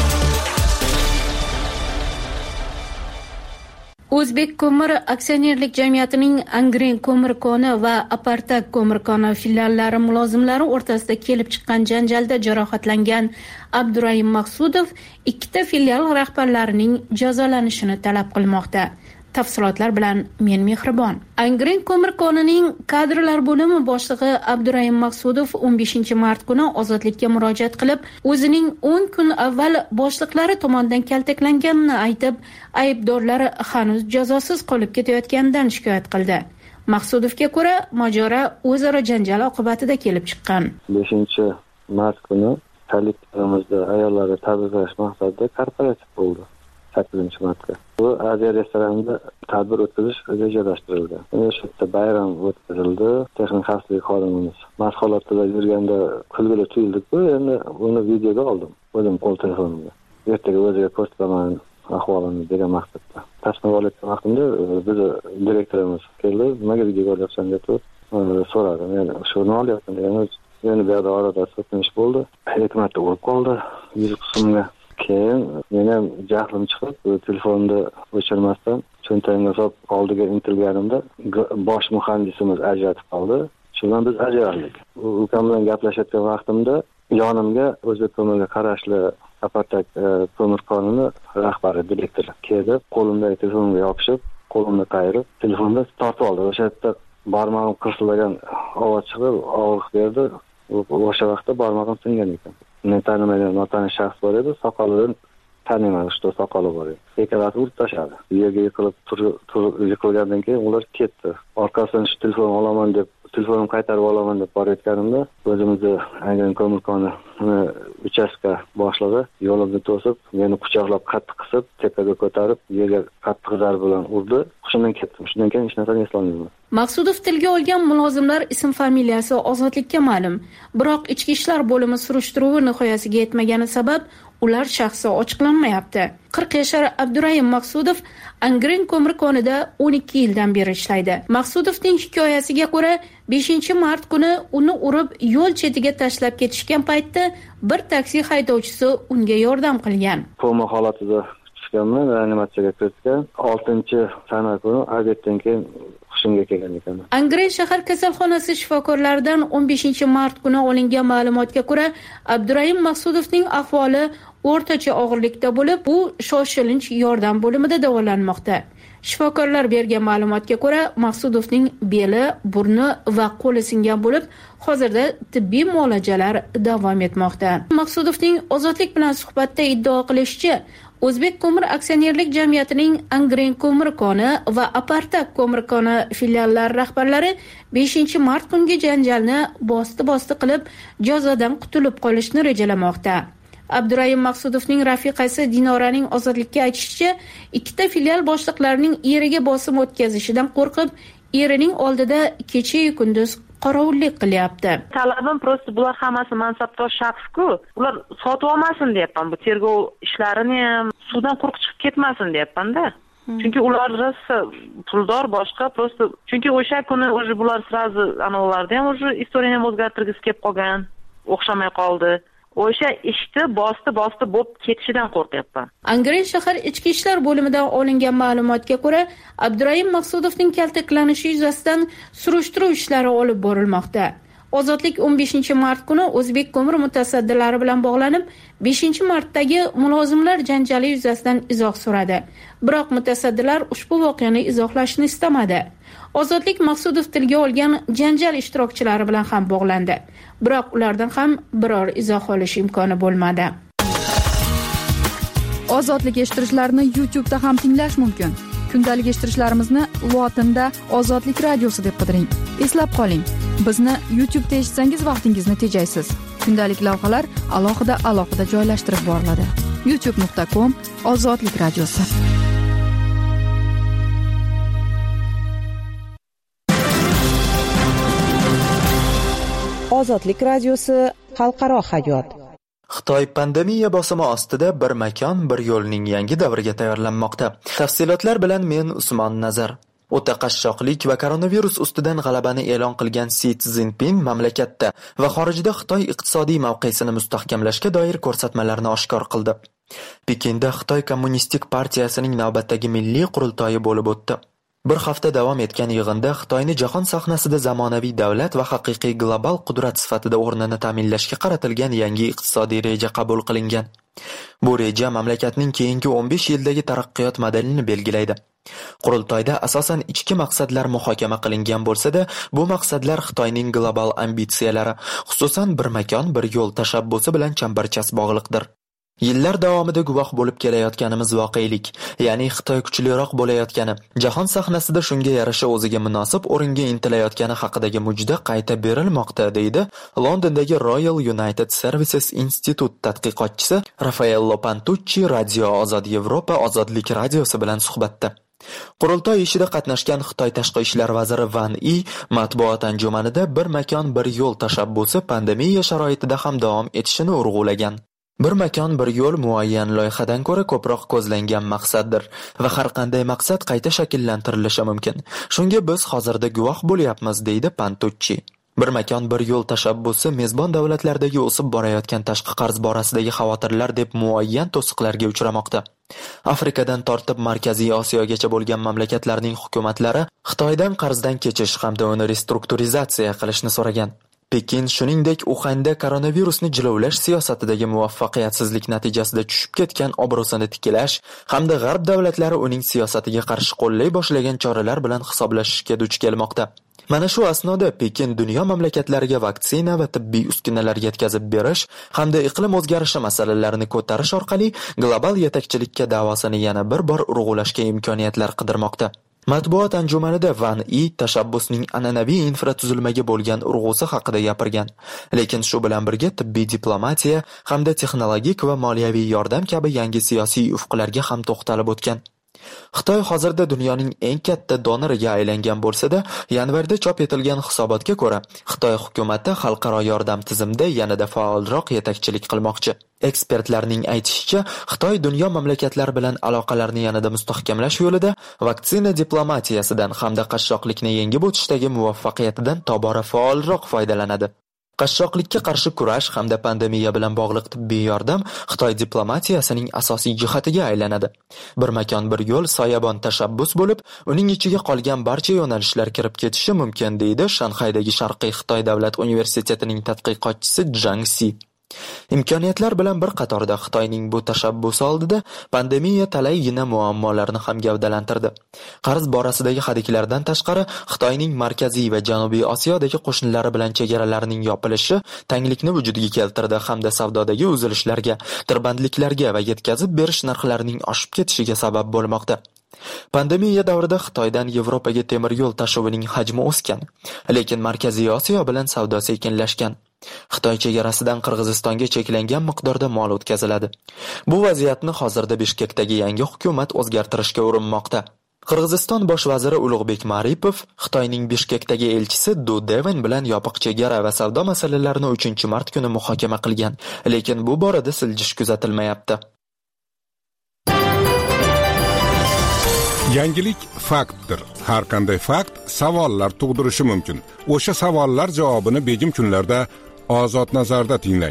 O'zbek ko'mir aksionerlik jamiyatining Angren ko'mir koni va Apartak ko'mir koni filiallari mulozimlari o'rtasida kelib chiqqan janjalda jarohatlangan Abdurahim Maqsudov ikkita filial rahbarlarining jazolanishini talab qilmoqda. Tafsilotlar bilan men Mehribon. Angren ko'mir konining kadrlar bo'limi boshlig'i Abdurahim Maqsudov o'n beshinchi mart kuni ozodlikka murojaat qilib, o'zining o'n kun avval boshliqlari tomonidan kaltaklanganini aytib, aybdorlari hanuz jazosiz qolib ketayotganidan shikoyat qildi. Maqsudovga ko'ra, mojaro o'zaro janjal oqibatida kelib chiqqan. beshinchi mart kuni kollektivimizda ayollarni tabriklash maqsadida korporativ bo'ldi. sakkizinchi martga. Bu Aziya restoranida tadbir o'tkazish rejalashtirilgan. O'sha yerda bayram o'tkazildi. Texnik xavfsizlik xodimimiz mast holatda yurganda kulgili tuyuldik-ku, endi uni videoga oldim. O'zim qo'l telefonimda. Ertaga o'ziga ko'rsataman ahvolini degan maqsadda. Tasnif olayotgan vaqtimda biz direktorimiz keldi, nimaga videoga olyapsan deb so'radi. Men shu nima olyapman degan, endi bu yerda orada so'kinish bo'ldi. Hikmatda o'lib qoldi yuz qismga. Keyin men ham jahlim chiqib, telefonda o'chirmasdan cho'ntagimga solib oldiga intilganimda bosh muhandisimiz ajratib qoldi. Shundan biz ajraldik. Ukam bilan gaplashayotgan vaqtimda yonimga O'zbek ko'mirga qarashli Apartak ko'mir konini rahbari, direktori keldi, qo'limdagi telefonga yopishib, qo'limni qayirib, telefonda tortib oldi. O'sha yerda barmog'im qirsillagan ovoz chiqib, og'riq berdi. O'sha vaqtda barmog'im singan ekan. Men tanimagan notanish shaxs bor edi, soqolidan taniman, ushto soqoli bor edi. Ikkalasi urib tashladi. Yerga yiqilib turib yiqilgandan keyin ular ketdi. Orqasidan shu telefon olaman deb, telefonimni qaytarib olaman deb borayotganimda, o'zimizni Angren ko'mir koni uchastka boshlig'i yo'limni to'sib, meni quchoqlab qattiq qisib, tepaga ko'tarib, yerga qattiq zarb bilan urdi. Shundan ketdim. Shundan keyin hech narsani eslolmayman. Maqsudov tilga olgan mulozimlar ism familiyasi ozodlikka ma'lum. Biroq ichki ishlar bo'limi surishtiruvi nihoyasiga yetmagani sabab ular shaxsi ochiqlanmayapti. qirq yashar Abdurahim Maqsudov Angren ko'mir konida o'n ikki yildan beri ishlaydi. Maqsudovning hikoyasiga ko'ra, beshinchi mart kuni uni urib yo'l chetiga tashlab ketishgan paytda bir taksi haydovchisi unga yordam qilgan. Koma holatida tushganman, reanimatsiyaga kiritgan. oltinchi sana kuni obeddan keyin hushimga kelgan ekan. Angren shahar kasalxonasi shifokorlaridan o'n beshinchi mart kuni olingan ma'lumotga ko'ra, Abdurahim Maqsudovning ahvoli o'rtacha og'irlikda bo'lib, u shoshilinch yordam bo'limida davolanmoqda. Shifokorlar bergan ma'lumotga ko'ra, Maqsudovning beli, burni va qo'li singan bo'lib, hozirda tibbiy muolajalar davom etmoqda. Maqsudovning Ozodlik bilan suhbatda iddao qilishicha, O'zbek ko'mir aksionerlik jamiyatining Angren ko'mir koni va Apartak ko'mir koni filiallari rahbarlari beshinchi mart kungi janjalni bosti-bosti qilib, jazodan qutulib qolishni rejalamoqda. Abdurahim Maqsudovning rafiqasi Dinoraning Ozodlikka aytishicha, ikkita filial boshliqlarining eriga bosim o'tkazishidan qo'rqib, erining oldida kecha-yu kunduz qorovullik qilyapti. Talabim prosta bular hammasi mansabdor shaxs-ku, ular sotib olmasin deyapman. Bu tergov ishlarini ham suvdan quruq chiqib ketmasin deyapman-da. Chunki ular rosa puldor boshqa prosta. Chunki o'sha kuni o'zi bular srazi anolarida ham o'zi istoriyani ham o'zgartirgisi kelib qolgan, o'xshamay qoldi. O'sha ishni bosti bosti bo'lib ketishidan qo'rqyapman. Angren shahar ichki ishlar bo'limidan olingan ma'lumotga ko'ra, Abdurahim Maqsudovning kaltaklanishi yuzasidan surishtiruv ishlari olib borilmoqda. Ozodlik o'n beshinchi mart kuni O'zbek ko'mir mutasaddilari bilan bog'lanib, beshinchi martdagi mulozimlar janjali yuzasidan izoh so'radi. Biroq mutasaddilar ushbu voqeani izohlashni istamadi. Ozodlik Maqsudov tilga olgan janjal ishtirokchilari bilan ham bog'landi. Biroq ulardan ham biror izoh olish imkoni bo'lmadi. Ozodlik eshittirishlarni YouTube da ham tinglash mumkin. Kundalik eshittirishlarimizni lotinda Ozodlik radiosi deb qidiring. Eslab qoling, bizni YouTube da eshitsangiz vaqtingizni tejaysiz. Kundalik lavhalar alohida alohida joylashtirib boriladi. youtube nuqta com Ozodlik radiosi. Ozodlik radiosi xalqaro hayot. Xitoy pandemiya bosimi ostida bir makon, bir yo'lning yangi davriga tayyorlanmoqda. Tafsilotlar bilan men Usmon Nazar. O'ta qashshoqlik va koronavirus ustidan g'alabani e'lon qilgan Si Szinpin mamlakatda va xorijda Xitoy iqtisodiy mavqesini mustahkamlashga doir ko'rsatmalarni oshkor qildi. Pekinda Xitoy Kommunistik partiyasining navbatdagi milliy qurultoyi bo'lib o'tdi. Bir hafta davom etgan yig'inda Xitoyni jahon sahnasida zamonaviy davlat va haqiqiy global qudrat sifatida o'rnini ta'minlashga qaratilgan yangi iqtisodiy reja qabul qilingan. Bu reja mamlakatning keyingi o'n besh yildagi taraqqiyot modelini belgilaydi. Qurultoyda asosan ichki maqsadlar muhokama qilingan bo'lsa-da, bu maqsadlar Xitoyning global ambitsiyalari, xususan bir makon, bir yo'l tashabbusi bilan chambarchas bog'liqdir. Yillar davomida guvoh bo'lib kelayotganimiz voqelik, ya'ni Xitoy kuchliroq bo'layotgani, jahon sahnasida shunga yarasha o'ziga munosib o'ringa intilayotgani haqidagi mujda qayta berilmoqda, deydi Londondagi Royal United Services Institute tadqiqotchisi Raffaello Pantucci Radio Ozod Yevropa Ozodlik radiosi bilan suhbatda. Qurultoy ishida qatnashgan Xitoy tashqi ishlar vaziri Van Yi matbuot anjumanida bir makon, bir yo'l tashabbusi pandemiya sharoitida ham davom etishini urg'ulagan. Bir makon, bir yo'l muayyan loyihadan ko'ra ko'proq ko'zlangan maqsaddir va har qanday maqsad qayta shakllantirilishi mumkin. Shunga biz hozirda guvoh bo'lyapmiz, deydi Pantucci. Bir makon, bir yo'l tashabbusi mezbon davlatlardagi o'sib borayotgan tashqi qarz borasidagi xavotirlar deb muayyan to'siqlarga uchramoqda. Afrikadan tortib Markaziy Osiyogacha bo'lgan mamlakatlarning hukumatlari Xitoydan qarzdan kechish hamda uni restrukturizatsiya qilishni so'ragan. Pekin shuningdek Uxanda koronavirusni jilovlash siyosatidagi muvaffaqiyatsizlik natijasida tushib ketgan obro'sini tiklash hamda g'arb davlatlari uning siyosatiga qarshi qo'llay boshlagan choralar bilan hisoblashishga duch kelmoqda. Mana shu asnoda Pekin dunyo mamlakatlariga vaksina va tibbiy uskunalar yetkazib berish hamda iqlim o'zgarishi masalalarini ko'tarish orqali global yetakchilikka da'vosini yana bir bor urg'ulashga imkoniyatlar qidirmoqda. Matbuot anjumanida Van Yi tashabbusning an'anaviy infratuzilmaga bo'lgan urg'usi haqida gapirgan. Lekin shu bilan birga tibbiy diplomatiya hamda texnologik va moliyaviy yordam kabi yangi siyosiy ufqlarga ham to'xtalib o'tgan. Xitoy hozirda dunyoning eng katta donoriga aylangan bo'lsa-da, yanvarda chop etilgan hisobotga ko'ra, Xitoy hukumati xalqaro yordam tizimida yanada faolroq yetakchilik qilmoqchi. Ekspertlarning aytishicha, Xitoy dunyo mamlakatlari bilan aloqalarni yanada mustahkamlash yo'lida vaksina diplomatiyasidan hamda qashshoqlikni yengib o'tishdagi muvaffaqiyatidan tobora faolroq foydalanadi. Qashshoqlikka qarshi kurash hamda pandemiya bilan bog'liq tibbiy yordam Xitoy diplomatiyasining asosiy jihatiga aylanadi. Bir makon, bir yo'l soyabon tashabbus bo'lib, uning ichiga qolgan barcha yo'nalishlar kirib ketishi mumkin, deydi Shanxaydagi Sharqiy Xitoy davlat universitetining tadqiqotchisi Zhang Si. Imkoniyatlar bilan bir qatorda Xitoyning bu tashabbusi oldida pandemiya talaygina muammolarni ham gavdalantirdi. Qarz borasidagi hadiklardan tashqari, Xitoyning Markaziy va Janubiy Osiyodagi qo'shnilari bilan chegaralarining yopilishi tanglikni vujudga keltirdi hamda savdodagi uzilishlarga, tirbandliklarga va yetkazib berish narxlarining oshib ketishiga sabab bo'lmoqda. Pandemiya davrida Xitoydan Yevropaga temir yo'l tashivining hajmi o'sgan, lekin Markaziy Osiyo bilan savdo sekinlashgan. Xitoy chegarasidan Qirg'izistonga cheklangan miqdorda mol o'tkaziladi. Bu vaziyatni hozirda Bishkekdagi yangi hukumat o'zgartirishga urinmoqda. Qirg'iziston bosh vaziri Ulug'bek Maripov Xitoyning Bishkekdagi elchisi Du Deven bilan yopiq chegara va savdo masalalarini uchinchi mart kuni muhokama qilgan, lekin bu borada siljish kuzatilmayapti. Yangilik faktdir. Har qanday fakt savollar tug'dirishi mumkin. O'sha savollar javobini begim kunlarda Ozod nazarda tinglang.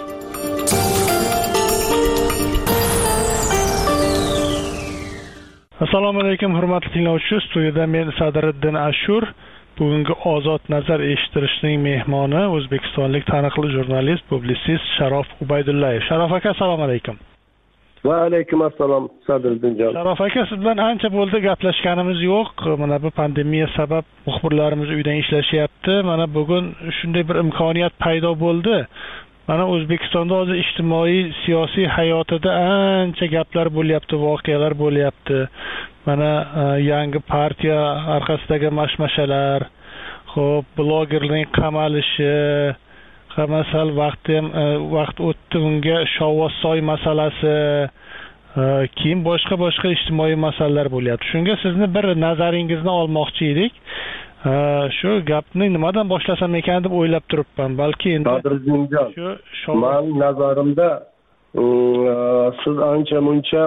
Assalomu alaykum hurmatli tinglovchi, studiyada men Sadriddin Ashur. Bugungi Ozod nazar eshittirishning mehmoni o'zbekistonlik taniqli jurnalist, publitsist Sharof Ubaydullayev. Sharof aka, assalomu alaykum. Va alaykum assalom Sadriddinjon. Sharof aka, siz bilan ancha bo'ldi gaplashganimiz yo'q. Mana bu pandemiya sabab muxbirlarimiz uydan ishlashyapti. Mana bugun shunday bir imkoniyat paydo bo'ldi. Mana O'zbekistonda hozir ijtimoiy, siyosiy hayotida ancha gaplar bo'lyapti, voqealar bo'lyapti. Mana yangi partiya orqasidagi mashmashalar, xo'p, blogerning qamalishi, masal vaqti ham vaqt o'tdi unga Shovvozsoy masalasi, keyin boshqa boshqa ijtimoiy masalalar bo'lyapti. Shunga sizni bir nazaringizni olmoqchi edik. Shu gapni nimadan boshlasam ekan deb o'ylab turibman. Balki endi shu men nazarimda siz ancha muncha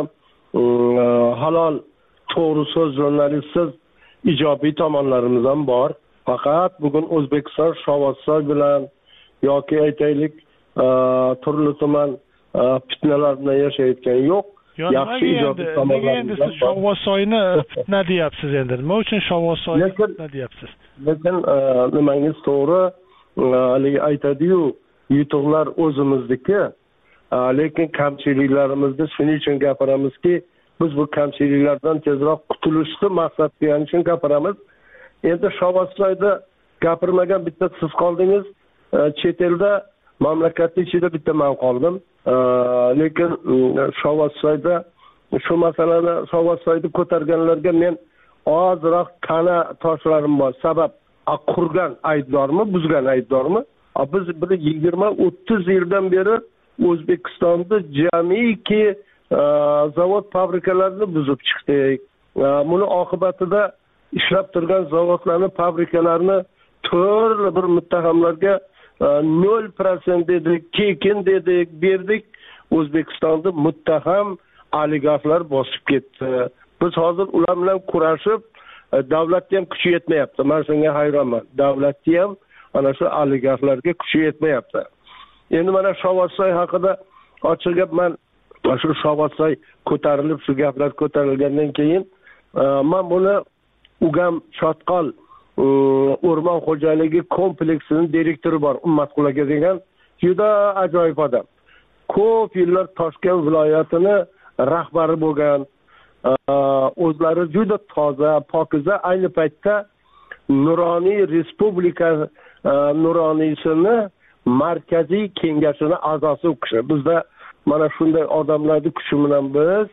halol to'g'ri so'z jurnalistsiz, ijobiy tomonlarimiz ham bor. Faqat bugun O'zbekiston Shovvozsoy bilan yoki aytaylik turli tuman fitnalar bilan yashayotgan yo'q. Yaxshi ijobiy tomonlarimiz bor. Siz Shovvozsoyni fitna deyapsiz endi. Nima uchun Shovvozsoyni fitna deyapsiz? Lekin nimangiz to'g'ri, haligi aytadi-yu, yutuqlar o'zimizniki, lekin kamchiliklarimizni shuning uchun gapiramizki, biz bu kamchiliklardan tezroq qutulishni maqsad qilgani uchun gapiramiz. Endi Shovvozsoyda gapirmagan bitta siz qoldingiz, chet elda mamlakatning ichida bitta men qoldim. Lekin Shovvozsoyda shu masalani Shovvozsoyda ko'targanlarga men ozroq qana toshlarim bor. Sabab qurgan aybdormi, buzgan aybdormi? Biz bir yigirma o'ttiz yildan beri O'zbekistonda jamiki zavod fabrikalarni buzib chiqdik. Buni oqibatida ishlab turgan zavodlarni, fabrikalarni turli bir muttahamlarga nol prosent dedik, kekin dedik, berdik. O'zbekistonda muttaham oligarxlar bosib ketdi. Biz hozir ular bilan kurashib, davlatga ham kuchi yetmayapti. Men shunga hayronman. Davlatga ham ana shu oligarxlarga kuchi yetmayapti. Endi mana Shovvozsoy haqida ochiq gap, men shu Shovvozsoy ko'tarilib, shu gaplar ko'tarilgandan keyin men buni Ugam Chotqol o'rmon xo'jaligi kompleksining direktori bor, Ummatqul aka degan juda ajoyib odam. Ko'p yillar Toshkent viloyatini rahbari bo'lgan, o'zlari juda toza, pokiza, ayni paytda Nuroniy Respublika Nuroniysini markaziy kengashini a'zosi u kishi. Bizda mana shunday odamlarning kuchi bilan biz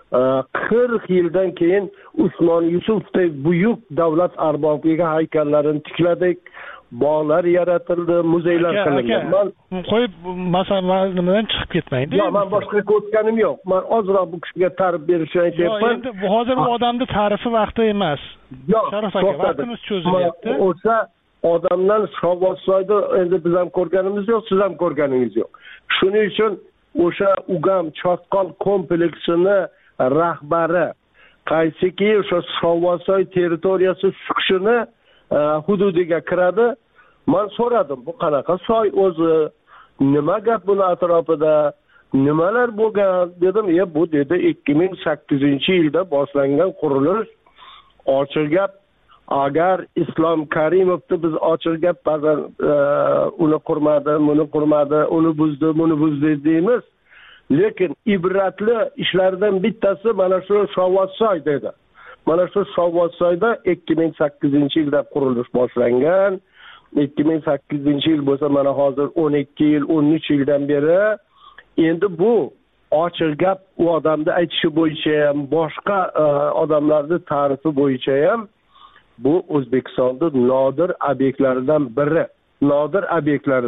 qirq yildan keyin Usmon Yusufdek buyuk davlat arbobiga haykallarini tikladik, bog'lar yaratildi, muzeylar qilindi. Men qo'yib masalani chiqib ketmaydi. Yo'q, men boshqa o'tganim yo'q. Men ozroq bu kishiga ta'rif berishni aytyapman. Endi bu hozir bu odamni ta'rifi vaqti emas. Yo'q, Sharof aka, vaqtimiz cho'zilyapti. O'sha odamdan Shovvozsoyda endi biz ham ko'rganimiz yo'q, siz ham ko'rganingiz yo'q. Shuning uchun o'sha Ugam Chotqol kompleksini rahbari qaysiki o'sha Shovvozsoy territoriyasi suqishini hududiga kiradi. Men so'radim, bu qanaqa soy o'zi, nima gap buni atrofida, nimalar bo'lgan dedim. "Ya bu" dedi, ikki ming sakkizinchi yilda boshlangan qurilish. Ochiq gap, agar Islom Karimovni biz ochiq gap ba'zan uni qurmadi, buni qurmadi, uni buzdi, buni buzdi deymiz. Lekin ibratli ishlardan bittasi mana shu Shovvozsoy dedi. Mana shu Shovvozsoyda ikki ming sakkizinchi yilda qurilish boshlangan. ikki ming sakkizinchi yil bo'lsa, mana hozir o'n ikki yil, o'n uch yildan beri. Endi bu ochiq gap, u odamning aytishi bo'yicha ham, boshqa odamlarning ta'rifi bo'yicha ham bu O'zbekistonning nodir obyektlaridan biri, nodir obyektlaridan.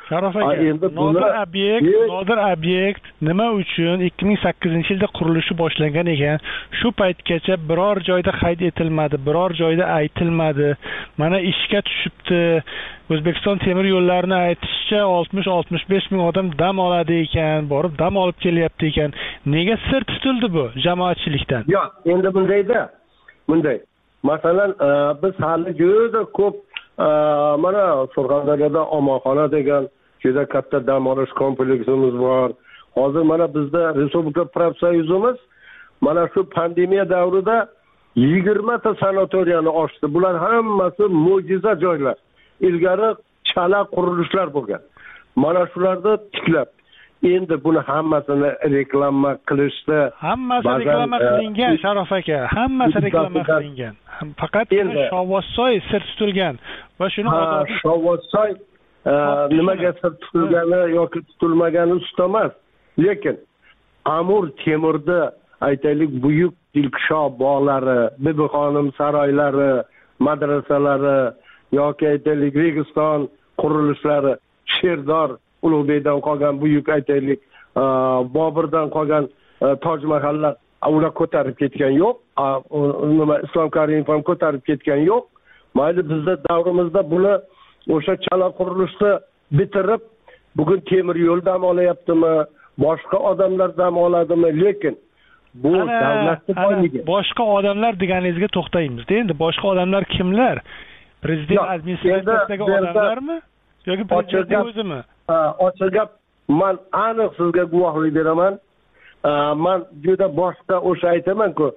Sharof aka, nodir obyekt, nodir obyekt nima uchun ikki ming sakkizinchi yilda qurilishi boshlangan ekan, shu paytgacha biror joyda qayd etilmadi, biror joyda aytilmadi. Mana ishga tushibdi. O'zbekiston temir yo'llarini aytishicha oltmish oltmish besh ming odam dam oladi ekan, borib dam olib kelyapti ekan. Nega sir tutildi bu jamoatchilikdan? Yo'q, endi bundayda. Bunday. Masalan, biz hali juda ko'p mana Surxondaryoda Omonxona degan juda katta dam olish kompleksimiz bor. Hozir mana bizda Respublika profsoyuzimiz mana shu pandemiya davrida yigirma ta sanatoriyani ochdi. Bular hammasi mo'jiza joylar. Ilgari chala qurilishlar bo'lgan. Mana shularda tiklab, endi buni hammasini reklama qilishdi. Hammasi reklama qilingan, Sharof aka, hammasi reklama qilingan. Faqat Shovvozsoy sir tutilgan va shuni odatiy Shovvozsoy nimaga sir tutilgani yoki tutilmagani ustomas. Lekin Amur Temurda aytaylik buyuk dilkusho bog'lari, Bibixonim saroylari, madrasalari yoki aytaylik Registon qurilishlari, Sherdor Ulug'bekdan qolgan buyuk aytaylik Boburdan qolgan Toj Mahallar ular ko'tarib ketgan yo'q. Nima Islom Karimov ham ko'tarib ketgan yo'q. Mayli bizda davrimizda buni o'sha chala qurilishni bitirib, bugun temir yo'l dam olayaptimi, boshqa odamlar dam oladimi, lekin bu davlatning boyligi. Boshqa odamlar deganingizga to'xtaymiz. Endi boshqa odamlar kimlar? Prezident administratsiyasidagi odamlarmi yoki prezident o'zimi? Ochiq gap, men aniq sizga guvohlik beraman. Men juda boshqa o'sha aytaman-ku,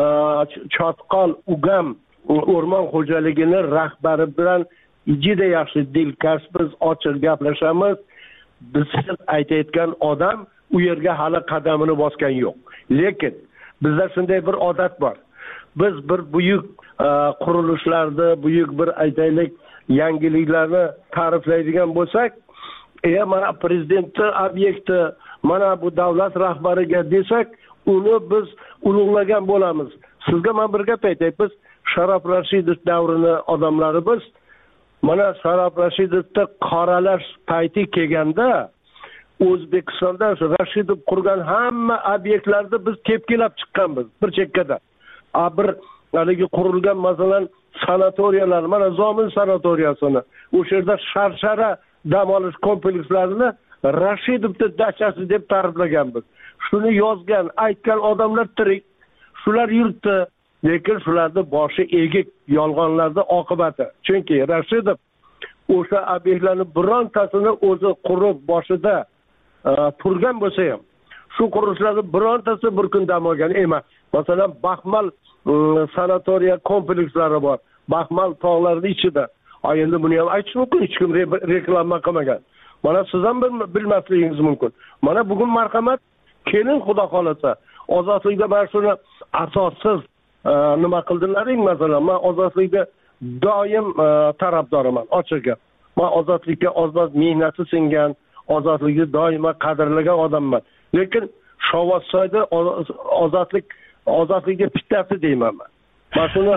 Chotqol Ugam o'rmon xo'jaligini rahbari bilan juda yaxshi dilkash biz ochiq gaplashamiz. Biz aytayotgan odam u yerga hali qadamini bosgan yo'q. Lekin bizda shunday bir odat bor. Biz bir buyuk qurilishlarni, buyuk bir aytaylik yangiliklarni ta'riflaydigan bo'lsak, e mana prezidentni obyekti, mana bu davlat rahbariga desak, uni biz ulug'lagan bo'lamiz. Sizga men bir gap aytay, biz Sharof Rashidov davrini odamlari biz. Mana Sharof Rashidovni qoralash payti kelganda O'zbekistonda Rashidov qurgan hamma obyektlarni biz tepkilab chiqqanmiz bir chekkada. A bir haligi qurilgan masalan sanatoriyalar, mana Zomin sanatoriyasini, o'sha yerda Sharshara dam olish komplekslarini Rashidovning dachasi deb ta'riflaganmiz. Shuni yozgan, aytgan odamlar tirik. Shular yurtdi, lekin shularning boshi egik, yolg'onlarning oqibati. Chunki Rashidov o'sha obyektlarning birontasini o'zi qurib boshida turgan bo'lsa ham, shu qurilishlarning birontasi bir kun dam olgan emas. Masalan, Baxmal sanatoriya komplekslari bor. Baxmal tog'larining ichida. Ay endi buni ham aytish mumkin, hech kim reklama qilmagan. Mana siz ham bilmasligingiz mumkin. Mana bugun marhamat, keling xudo xolasa, ozodlikda mana shuni asossiz nima qildilaring, masalan, men ozodlikda doim tarafdoriman, ochiq gap. Men ozodlikka ozoz mehnati singan, ozodlikni doimo qadrlagan odamman. Lekin Shovvozsoyda ozodlik ozodlikka bittasi deyman men. Mana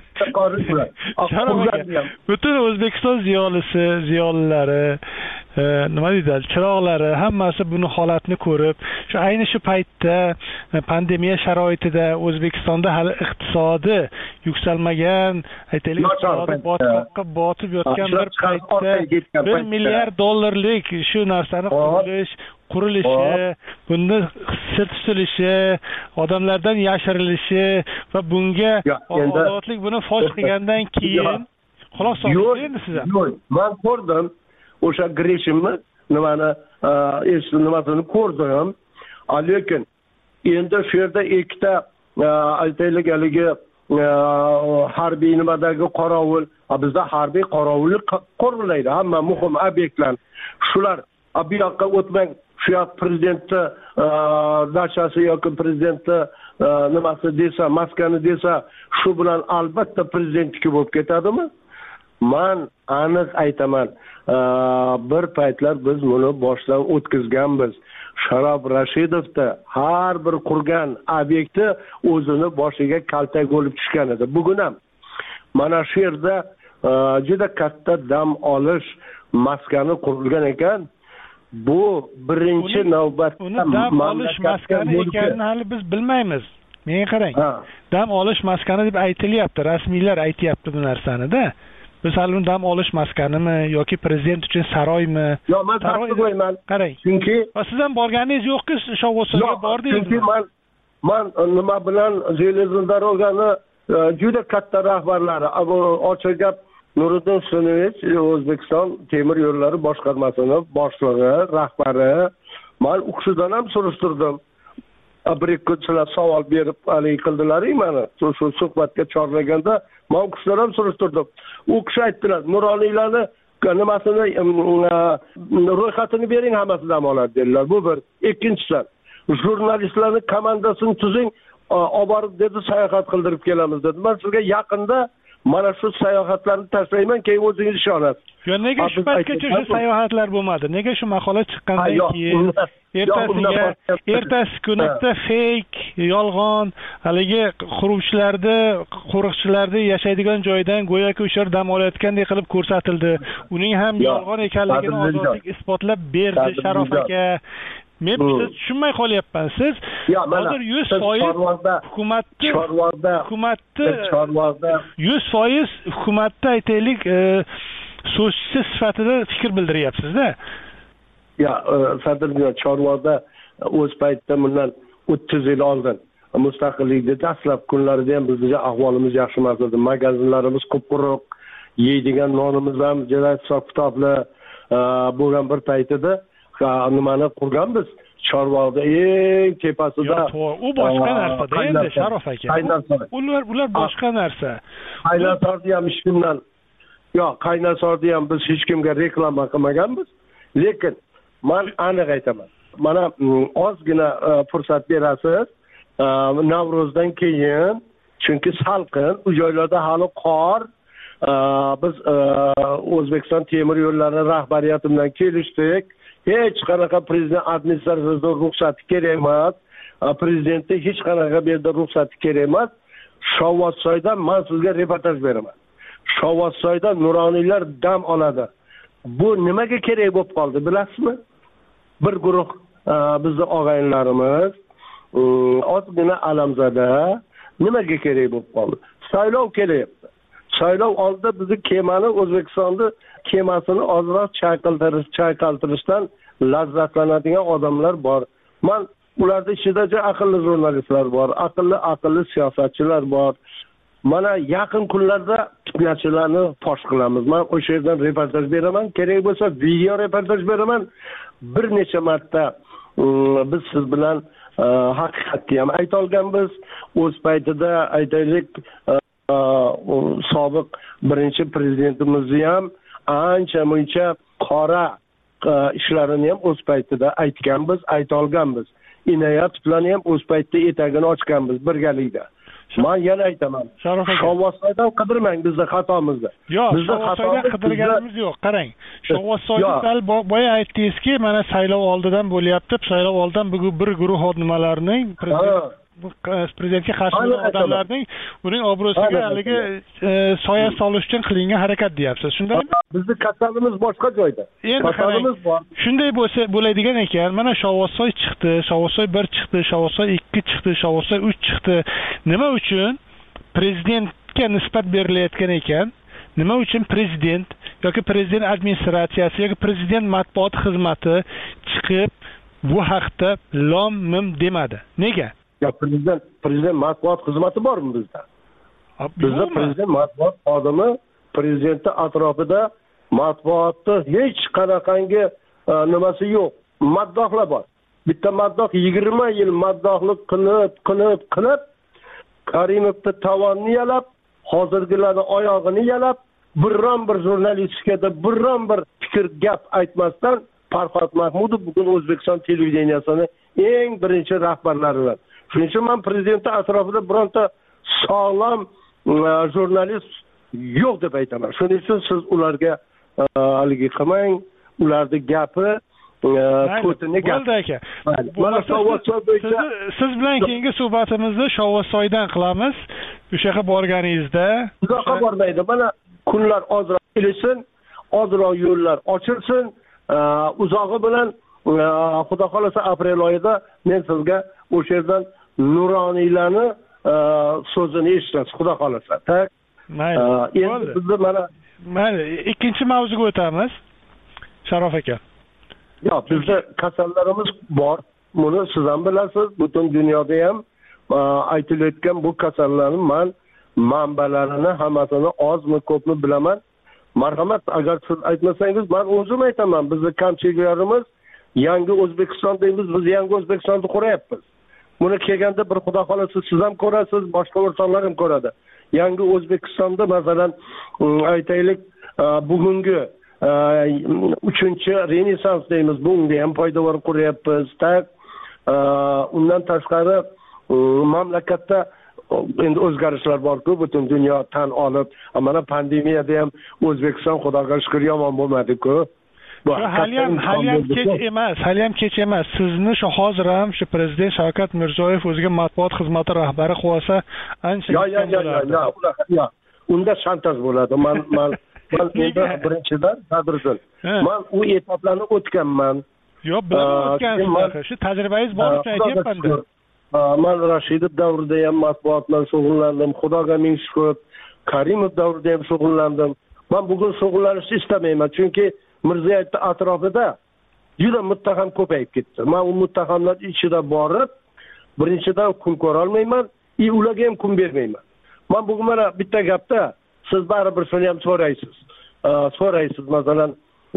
shuni butun O'zbekiston ziyolisi, ziyolilari, nima deydi, chiroqlari hammasi buni holatni ko'rib, shu ayni shu paytda pandemiya sharoitida O'zbekistonda hali iqtisodi yuksalmagan, aytaylik, iqtisodi botqoqqa botib yotgan bir paytda bir milliard dollarlik shu narsani qurish qurilishi, bunda sir tutilishi, odamlardan yashirilishi va bunga ozodlik buni fosh qilgandan keyin xolos endi siz ham. Yo'q, men ko'rdim o'sha Greshimni, nimani, eshitdim, nimasini ko'rdim. Lekin endi shu yerda ikkita aytaylik haligi harbiy nimadagi qorovul, bizda harbiy qorovullik qo'riqlaydi hamma muhim obyektlar. Shular bu yoqqa o'tmang, shu yoq prezidentni dachasi yoki prezidentni nimasi desa, maskani desa, shu bilan albatta prezidentniki bo'lib ketadimi? Men aniq aytaman, bir paytlar biz buni boshdan o'tkazganmiz. Sharof Rashidovda har bir qurgan obyekti o'zini boshiga kaltak bo'lib tushgan edi. Bugun ham mana shu yerda juda katta dam olish maskani qurilgan ekan. Bu birinchi navbatda uni dam olish maskani ekanini hali biz bilmaymiz. Menga qarang. Dam olish maskani deb aytilyapti, rasmiylar aytayapti bu narsani-da. Biz hali dam olish maskanimi yoki prezident uchun saroymi? Yo'q, men tasdiqlayman. Qarang. Chunki siz ham borganingiz yo'q-ku, Shovvosoyga bordingiz. Chunki men men nima bilan Zelezin darogani juda katta rahbarlari, ochiq gap Nuriddin Husanovich O'zbekiston temir yo'llari boshqarmasining boshlig'i, rahbari. Men u kishidan ham surishtirdim. Bir-ikkilar savol berib hali qildilar-ku meni. Shu suhbatga chorlaganda men u kishidan ham surishtirdim. U kishi aytdilar, nuroniylarni nimasini ro'yxatini bering, hammasidan oladi dedilar. Bu bir. Ikkinchidan, jurnalistlarning komandasini tuzing, olib borib dedi sayohat qildirib kelamiz dedi. Men sizga yaqinda mana shu sayohatlarni tashlayman, keyin o'zingiz ishonasiz. Yo, nega shu paytgacha shu sayohatlar bo'lmadi? Nega shu maqola chiqqandan keyin ertasiga ertasi kunida fake, yolg'on, haligi quruvchilarda, qo'riqchilarda yashaydigan joydan go'yoki o'sha dam olayotgandek qilib ko'rsatildi. Uning ham yolg'on ekanligini ozodlik isbotlab berdi Sharof aka. Men siz tushunmay qolyapman. Siz hozir yuz foiz hukumatni hukumatni yuz foiz hukumatda aytaylik so'zchi sifatida fikr bildiryapsiz-da. Ya, Sadirjon, Chorvoqda o'z paytida bundan o'ttiz yil oldin mustaqillikda dastlab kunlarida ham bizning ahvolimiz yaxshi emas edi. Magazinlarimiz qup-quruq, yeydigan nonimiz ham juda hisob-kitobli bo'lgan bir paytida nimani qurganmiz. Chorvoqda eng tepasida. U boshqa narsa-da endi Sharof aka. Ular ular boshqa narsa. Qaynasorda ham hech kimdan yo'q, Qaynasorda ham biz hech kimga reklama qilmaganmiz. Lekin men aniq aytaman. Mana ozgina fursat berasiz. Navro'zdan keyin, chunki salqin, u joylarda hali qor, biz O'zbekiston temir yo'llari rahbariyati bilan kelishdik. Hech qanaqa prezident administratsiyasidan ruxsati kerak emas. Prezidentda hech qanaqa bu yerda ruxsati kerak emas. Shovvosoydan men sizga reportaj beraman. Shovvosoyda nuroniylar dam oladi. Bu nimaga kerak bo'lib qoldi, bilasizmi? Bir guruh bizning og'aynilarimiz ozgina alamzada nimaga kerak bo'lib qoldi? Saylov kelyapti. Saylov oldida bizni kemani, O'zbekistonda kemasini ozroq chayqaltirish, chayqaltirishdan lazzatlanadigan odamlar bor. Men ularda ichida aqlli jurnalistlar bor, aqlli aqlli siyosatchilar bor. Mana yaqin kunlarda fitnachilarni fosh qilamiz. Men o'sha yerdan reportaj beraman, kerak bo'lsa video reportaj beraman. Bir necha marta biz siz bilan haqiqatni ham ayta olganmiz. O'z paytida aytaylik, sobiq birinchi prezidentimizni ham ancha-muncha qora ishlarini ham o'z paytida aytganmiz, ayta olganmiz. Inoyat bilan ham o'z paytida etagini ochganmiz birgalikda. Men yana aytaman. Shovvosoydan qidirmang bizni xatomizni. Yo'q, Shovvosoydan qidirganimiz yo'q. Qarang. Shovvosoyda sal boya aytdingizki, mana saylov oldidan bo'lyapti. Saylov oldidan bir guruh xodimlarning prezident prezidentga qarshi odamlarning uning obro'siga haligi soya solish uchun qilingan harakat deyapsiz. Shundaymi? Bizning kasalimiz boshqa joyda. Kasalimiz bor. Shunday bo'lsa bo'ladigan ekan. Mana Shovvosoy chiqdi, Shovvosoy bir chiqdi, Shovvosoy ikki chiqdi, Shovvosoy uch chiqdi. Nima uchun prezidentga nisbat berilayotgan ekan? Nima uchun prezident yoki prezident administratsiyasi yoki prezident matbuot xizmati chiqib bu haqda lom-mim demadi? Nega? Ya prezident prezident matbuot xizmati bormi bizda? Bizda prezident matbuot xodimi prezidentning atrofida matbuotda hech qanaqangi nimasi yo'q. Maddohlar bor. Bitta maddoh yigirma yil maddohlik qilib, qilib, qilib Karimovning tovonni yalab, hozirgilarni oyog'ini yalab, birron bir jurnalistikada birron bir fikr gap aytmasdan Farhod Mahmudov bugun O'zbekiston televideniyasining eng birinchi rahbarlaridan. Shuning uchun men prezidentning atrofida bironta sog'lom jurnalist yo'q deb aytaman. Shuning uchun siz ularga haligi qilmang, ularning gapi ko'tini gap. Bo'ldi aka. Mana Shovvosoy siz bilan keyingi suhbatimizni Shovvosoydan qilamiz. O'sha yerga borganingizda uzoqqa bormaydi. Mana kunlar ozroq kelsin, ozroq yo'llar ochilsin, uzog'i bilan xudo xolasa aprel oyida men sizga o'sha yerdan nuroniylarni so'zini eshitasiz, xudo xolasa. Tak. Mayli. Endi bizni mana mayli, ikkinchi mavzuga o'tamiz. Sharof aka. Yo'q, bizda kasallarimiz bor. Buni siz ham bilasiz, butun dunyoda ham aytilayotgan bu kasallarning man manbalarini hammasini ozmi ko'pmi bilaman. Marhamat, agar siz aytmasangiz men o'zim aytaman. Bizning kamchiliklarimiz yangi O'zbekiston deymiz, biz yangi O'zbekistonni qurayapmiz. Buni kelganda bir xudo xolasa siz ham ko'rasiz, boshqa o'rtoqlar ham ko'radi. Yangi O'zbekistonda masalan aytaylik bugungi uchinchi renessans deymiz, bunga ham poydevor quryapmiz. Tak. Undan tashqari mamlakatda endi o'zgarishlar bor-ku, butun dunyo tan olib, mana pandemiyada ham O'zbekiston xudoga shukr yomon bo'lmadi-ku. Hali ham hali ham kech emas, hali ham kech emas. Sizni shu hozir ham shu prezident Shavkat Mirziyoyev o'ziga matbuot xizmati rahbari qo'ysa, ancha yo'q, yo'q, yo'q, yo'q. Unda shantaj bo'ladi. Men men men endi birinchidan tadbirdan. Men u etaplarni o'tganman. Yo'q, bilaman o'tgansiz. Shu tajribangiz bor uchun aytyapman-da. Men Rashidov davrida ham matbuot bilan shug'ullandim. Xudoga ming shukr. Karimov davrida ham shug'ullandim. Men bugun shug'ullanishni istamayman, chunki Mirziyoyevning atrofida juda muttaham ko'payib ketdi. Men u muttahamlar ichida borib, birinchidan kun ko'ra olmayman, i ularga ham kun bermayman. Men bugun mana bitta gapda siz baribir shuni ham so'raysiz. So'raysiz, masalan,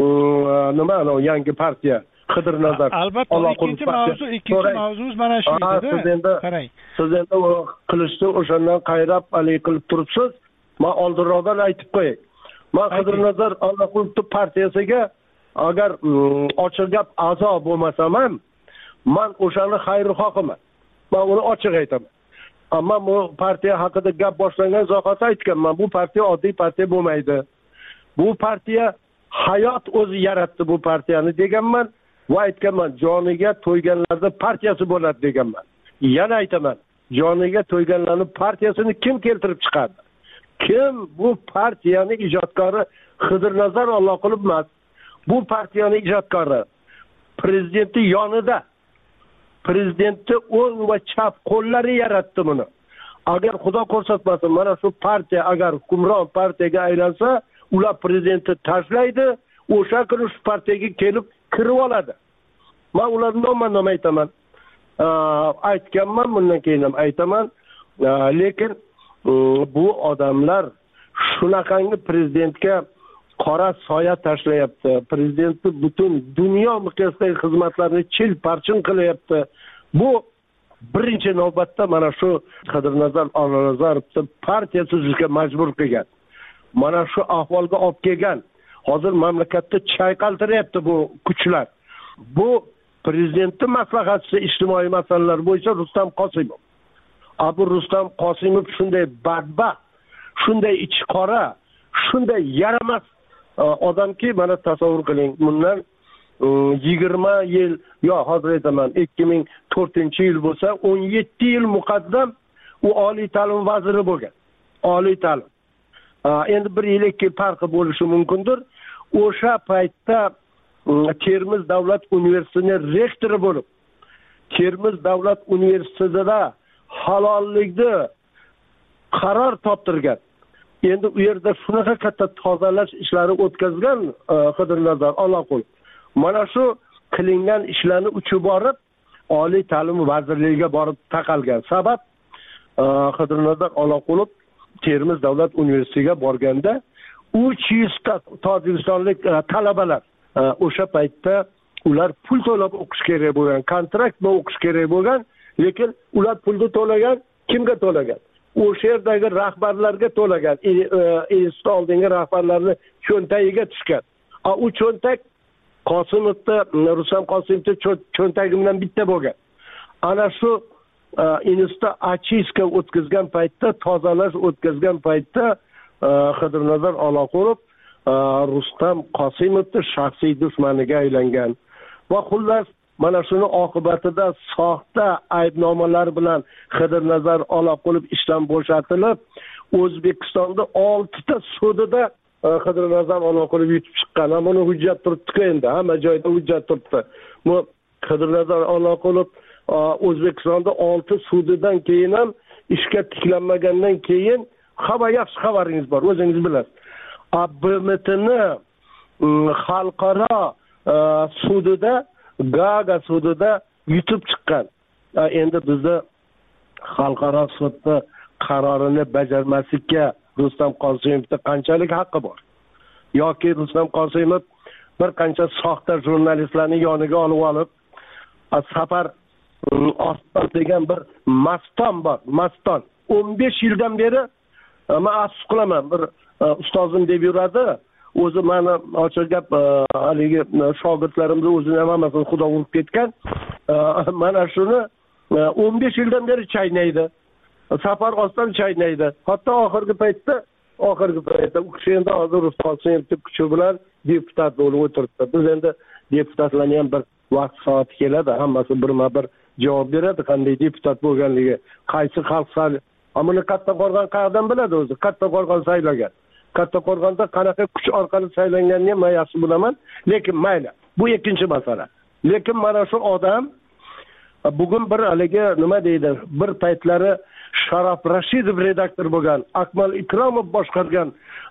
nima ana yangi partiya Qidir Nazar. Albatta, ikkinchi mavzu, ikkinchi mavzumuz mana shu edi. Qarang. Siz endi qilishni o'shandan qayrab alik qilib turibsiz. Men oldinroqdan aytib qo'yay. Men Qidir Nazar Allohning partiyasiga agar ochiq gap a'zo bo'lmasam ham, men o'shani xayrixohiman. Men uni ochiq aytaman. Ammo bu partiya haqida gap boshlangan zahoti aytganman, bu partiya oddiy partiya bo'lmaydi. Bu partiya hayot o'zi yaratdi bu partiyani deganman va aytganman, joniga to'yganlarda partiyasi bo'ladi deganman. Yana aytaman, joniga to'yganlarning partiyasini kim keltirib chiqardi? Kim bu partiyani ijodkori? Qidir Nazar Alloh qilib emas. Bu partiyani ijodkori prezidentning yonida, prezidentni o'ng va chap qo'llari yaratdi buni. Agar xudo ko'rsatmasin, mana shu partiya agar hukmron partiyaga aylansa, ular prezidentni tashlaydi, o'sha kuni shu partiyaga kelib kirib oladi. Men ularni nomma-nom aytaman. Aytganman, bundan keyin ham aytaman. Lekin bu odamlar shunaqangi prezidentga qora soya tashlayapti. Prezidentni butun dunyo miqyosidagi xizmatlarini chil-parchin qilyapti. Bu birinchi navbatda mana shu Qidir Nazar Allozarovni partiya tuzishga majbur qilgan. Mana shu ahvolga olib kelgan. Hozir mamlakatda chayqaltiryapti bu kuchlar. Bu prezidentning maslahatchisi ijtimoiy masalalar bo'yicha Rustam Qosimov. Abu Rustam Qosimov shunday badbaxt, shunday ichi qora, shunday yaramas odamki, mana tasavvur qiling, bundan yigirma yil, yo hozir aytaman, ikki ming to'rtinchi yil bo'lsa, o'n yetti yil muqaddam u oliy ta'lim vaziri bo'lgan. Oliy ta'lim. Endi bir yil ikki yil farqi bo'lishi mumkindir. O'sha paytda Termiz davlat universitetining rektori bo'lib, Termiz davlat universitetida halollikni qaror toptirgan. Endi u yerda shunaqa katta tozalash ishlari o'tkazgan Qidir Nazar Alloh qo'l. Mana shu qilingan ishlarni uchib borib, oliy ta'lim vazirligiga borib taqalgan. Sabab Qidir Nazar Alloh qo'l Termiz davlat universitetiga borganda uch yuz ta tojikistonlik talabalar o'sha paytda ular pul to'lab o'qish kerak bo'lgan, kontrakt bilan o'qish kerak bo'lgan, lekin ular pulni to'lagan, kimga to'lagan? O'sha yerdagi rahbarlarga to'lagan. Institut oldingi rahbarlarning cho'ntagiga tushgan. U cho'ntak Qosimovda, Rustam Qosimovda cho'ntagi bilan bitta bo'lgan. Ana shu institutda achiska o'tkazgan paytda, tozalash o'tkazgan paytda Qidir Nazar Oloqulov Rustam Qosimovning shaxsiy dushmaniga aylangan. Va xullas mana shuni oqibatida soxta aybnomalar bilan Qidir Nazar Oloqulov ishdan bo'shatilib, O'zbekistonda olti ta sudida Qidirnazar Alloqulov yutib chiqqan. Buni hujjat turibdi-ku endi, hamma joyda hujjat turibdi. Bu Qidirnazar Alloqulov O'zbekistonda olti sudidan keyin ham ishga tiklanmagandan keyin xabar yaxshi xabaringiz bor, o'zingiz bilasiz. B M Tni xalqaro sudida, Gaaga sudida yutib chiqqan. Endi bizda xalqaro sudda qarorini bajarmaslikka Rustam Qosimovda qanchalik haqqi bor? Yoki Rustam Qosimov bir qancha soxta jurnalistlarni yoniga olib olib, Safar Oston degan bir maston bor, maston. o'n besh yildan beri men afsus qilaman, bir ustozim deb yuradi. O'zi meni ochiq gap haligi shogirdlarimni o'zini ham hammasini xudo urib ketgan. Mana shuni o'n besh yildan beri chaynaydi. Safar Oston chaynaydi. Hatto oxirgi paytda, oxirgi paytda u kishi endi hozir Rustam kuchi bilan deputat bo'lib o'tiribdi. Biz endi deputatlarni ham bir vaqt soati keladi, hammasi birma-bir javob beradi qanday deputat bo'lganligi, qaysi xalq saylagan. Ammo Kattaqo'rg'on qayerdan biladi o'zi? Kattaqo'rg'on saylagan. Kattaqo'rg'onda qanaqa kuch orqali saylanganini men yaxshi bilaman, lekin mayli, bu ikkinchi masala. Lekin mana shu odam bugun bir haligi nima deydi, bir paytlari Sharof Rashidov redaktor bo'lgan, Akmal Ikromov boshqargan,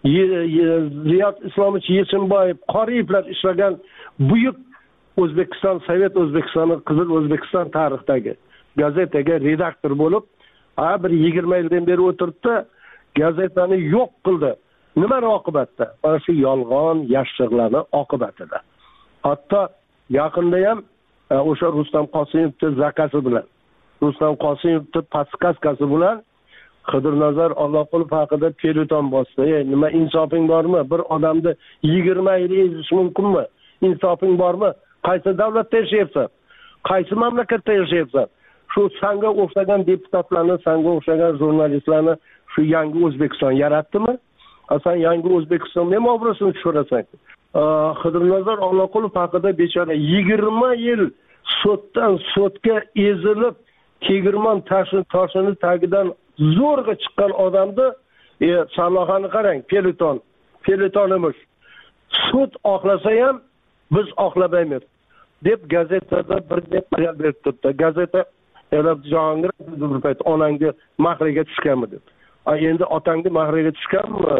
Ziyod Islomich Yechimboyev, Qoriyevlar ishlagan buyuk O'zbekiston, Sovet O'zbekistoni, Qizil O'zbekiston tarixidagi gazetaga redaktor bo'lib, ha bir yigirma yildan beri o'tiribdi, gazetani yo'q qildi. Nima oqibatda? Mana shu yolg'on, yashiqlarning oqibatida. Hatto yaqinda ham o'sha Rustam Qosimovning zakasi bilan, Rustam Qosimovning paskaskasi bilan Qidirnazar Alloqulov haqida peloton bosdi. Ey, nima insofing bormi? Bir odamni yigirma yil ezish mumkinmi? Insofing bormi? Qaysi davlatda yashayapsan? Qaysi mamlakatda yashayapsan? Shu sanga o'xshagan deputatlarni, sanga o'xshagan jurnalistlarni shu yangi O'zbekiston yaratdimi? Sen yangi O'zbekiston nima obrazini tushirasan? Qidirnazar Alloqulov haqida bechora yigirma yil suddan sudga ezilib, tegirmon tashi toshini tagidan zo'rg'a chiqqan odamni, e, Saloxani qarang, peloton, pelotonimiz. Sud oqlasa ham biz oqlamaymiz deb gazetada bir deb bayon berib turibdi. Gazeta elab Jahongir bir payt onangni mahriga tushganmi deb. A endi otangni mahriga tushganmi?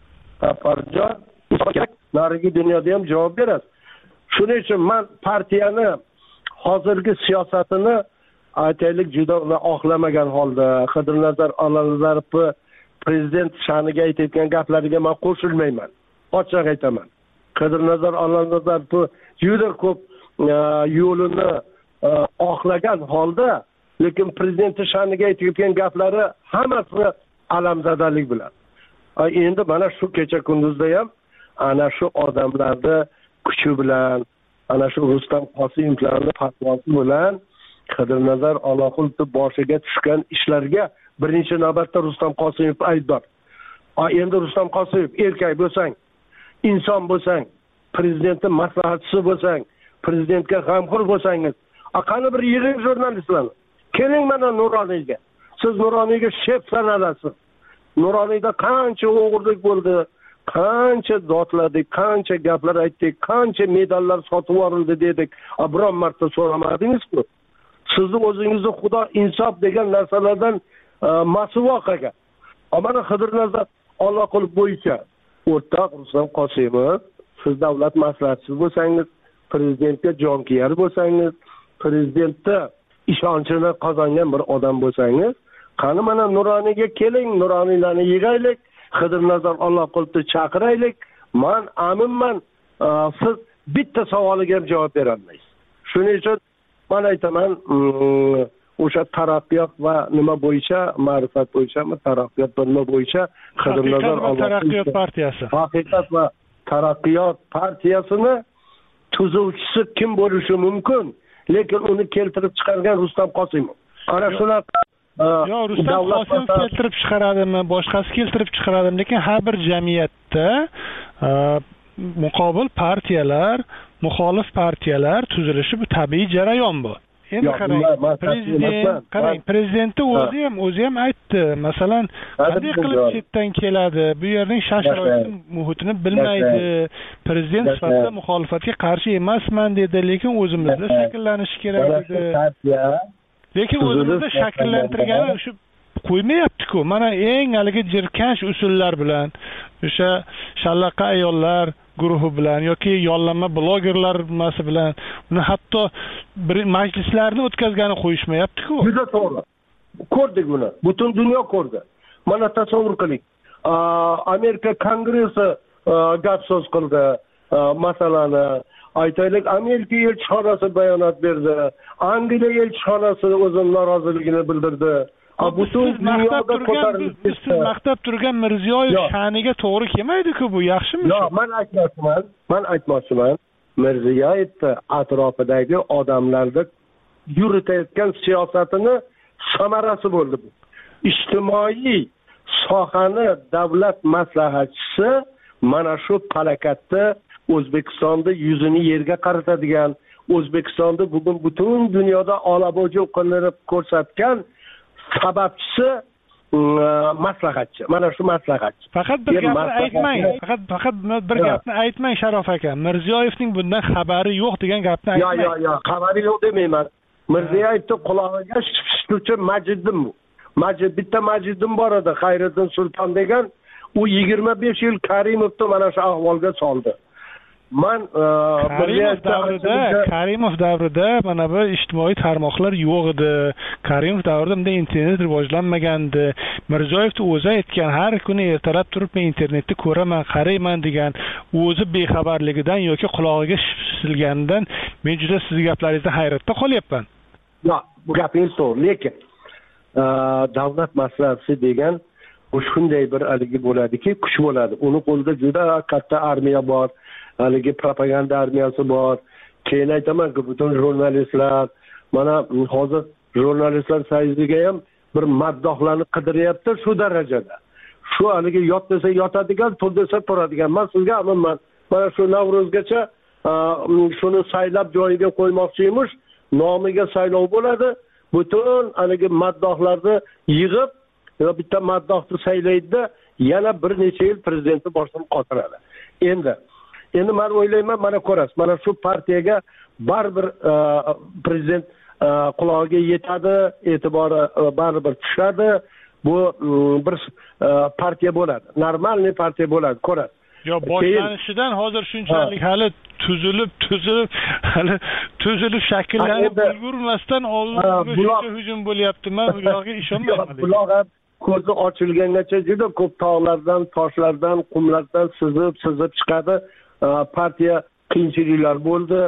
Parjon, narigi dunyoda ham javob berasiz. Shuning uchun men partiyani hozirgi siyosatini aytaylik juda oqlamagan holda Qidirnazar Alloqulov prezident sha'niga aytayotgan gaplariga men qo'shilmayman. Ochiq aytaman. Qidirnazar Alloqulov juda ko'p yo'lini oqlagan holda, lekin prezident sha'niga aytayotgan gaplari hammasi alamzadalik bilan. Endi mana shu kecha kunduzda ham ana shu odamlarni kuchi bilan, ana shu Rustam Qosimovlarning fatvosi bilan Qidirnazar Alloqulov boshiga tushgan ishlarga birinchi navbatda Rustam Qosimov aybdor. Endi Rustam Qosimov erkak bo'lsang, inson bo'lsang, prezidentning maslahatchisi bo'lsang, prezidentga g'amxo'r bo'lsangiz, qani bir yirik jurnalistlar keling mana Nuroniyga. Siz Nuroniyga shef sanalasiz. Nuroniyda qancha o'g'irlik bo'ldi, qancha dodladik, qancha gaplar aytdik, qancha medallar sotib yuborildi dedik. Biron marta so'ramadingiz-ku? Sizni o'zingizni Xudo insof degan narsalardan mas'ul qilgan. Ammo Qidirnazar Alloqulov bo'yicha o'rtoq Rustam Qosimov, siz davlat maslahatchisi bo'lsangiz, prezidentga jonkuyar bo'lsangiz, prezidentga ishonchini qozongan bir odam bo'lsangiz, qani mana Nuroniyga keling, Nuroniylarni yig'aylik, Qidirnazar Alloqulovni chaqiraylik. Men aminman, siz bitta savoliga ham javob bera olmaysiz. Shuning uchun men aytaman, o'sha taraqqiyot va nima bo'yicha, ma'rifat bo'yicha, taraqqiyot va nima bo'yicha Qidirnazar Alloqulov taraqqiyot partiyasi. Haqiqat va taraqqiyot partiyasini tuzuvchisi kim bo'lishi mumkin? Lekin uni keltirib chiqargan Rustam Qosimov. Ana shunaqa yo Rustam Qosimov keltirib chiqaradimi, boshqasi keltirib chiqaradimi, lekin har bir jamiyatda muqobil partiyalar, muxolif partiyalar tuzilishi bu tabiiy jarayon bu. endi qarang, prezident qarang, prezidentni o'zi ham o'zi ham aytdi, masalan, qanday qilib chetdan keladi, bu yerning shart-sharoit muhitini bilmaydi, prezident sifatida muxolifatga qarshi emasman dedi, lekin o'zimizda shakllanishi kerak edi. Lekin o'zimizda shakllantirgani shu qo'ymayapti-ku. Mana eng haligi jirkanch usullar bilan, o'sha shallaqa ayollar guruhi bilan yoki yollanma blogerlar nimasi bilan uni hatto bir majlislarni o'tkazgani qo'yishmayapti-ku. Juda to'g'ri. Ko'rdik uni. Butun dunyo ko'rdi. Mana tasavvur qiling. Amerika Kongressi gap so'z qildi, masalani aytaylik, Amerika elchixonasi bayonot berdi, Angliya elchixonasi o'zining noroziligini bildirdi. Butun dunyoda ko'tarilib siz maqtab turgan Mirziyoyev sha'niga to'g'ri kelmaydi-ku, bu yaxshimi? Yo'q, men aytmoqchiman, men aytmoqchiman, Mirziyoyevning atrofidagi odamlarda yuritayotgan siyosatini samarasi bo'ldi bu. Ijtimoiy sohani davlat maslahatchisi mana shu palakatda O'zbekistonda yuzini yerga qaratadigan, O'zbekistonda bugun butun dunyoda olaboji qilib ko'rsatgan sababchisi maslahatchi. Mana shu maslahatchi. Faqat bir gapni aytmang. Faqat faqat bir gapni aytmang Sharof aka. Mirziyoyevning bundan xabari yo'q degan gapni aytmang. Yo'q, yo'q, yo'q, xabari yo'q demayman. Mirziyoyevning qulog'iga shishtiruvchi Majiddim bu. Majid bitta Majiddim bor edi, Xayriddin Sulton degan. U yigirma besh yil Karimovni mana shu ahvolga soldi. Men Karimov davrida, Karimov davrida mana bu ijtimoiy tarmoqlar yo'q edi. Karimov davrida bunday internet rivojlanmagandi. Mirziyoyevning o'zi aytgan, har kuni ertalab turib men internetni ko'raman, qarayman degan, o'zi bexabarligidan yoki qulog'iga shisilganidan men juda siz gaplaringizdan hayratda qolyapman. Yo'q, bu gapingiz to'g'ri, lekin davlat maslahatchisi degan bu shunday bir haligi bo'ladiki, kuch bo'ladi. Uni qo'lida juda katta armiya bor. Haligi propaganda armiyasi bor. Keyin aytaman-ku, butun jurnalistlar, mana hozir jurnalistlar sayziga ham bir maddohlarni qidiryapti shu darajada. Shu haligi yot desa yotadigan, tur desa turadigan. Men sizga umuman mana shu Navro'zgacha shuni saylab joyiga qo'ymoqchiymish, nomiga saylov bo'ladi. Butun haligi maddohlarni yig'ib, bitta maddohni saylaydi, yana bir necha yil prezidentni boshdan qotiradi. Endi Endi men o'ylayman, mana ko'rasiz, mana shu partiyaga baribir prezident qulog'iga yetadi, e'tibori baribir tushadi. Bu bir partiya bo'ladi, normalniy partiya bo'ladi, ko'rasiz. Yo, boshlanishidan hozir shunchalik hali tuzilib, tuzilib, hali tuzilib shakllanib ulgurmasdan oldinga hujum bo'lyapti. Men ularga ishonmayman. Bular ko'zi ochilgangacha juda ko'p tog'lardan, toshlardan, qumlardan sizib, sizib chiqadi. Partiya qiyinchiliklar bo'ldi.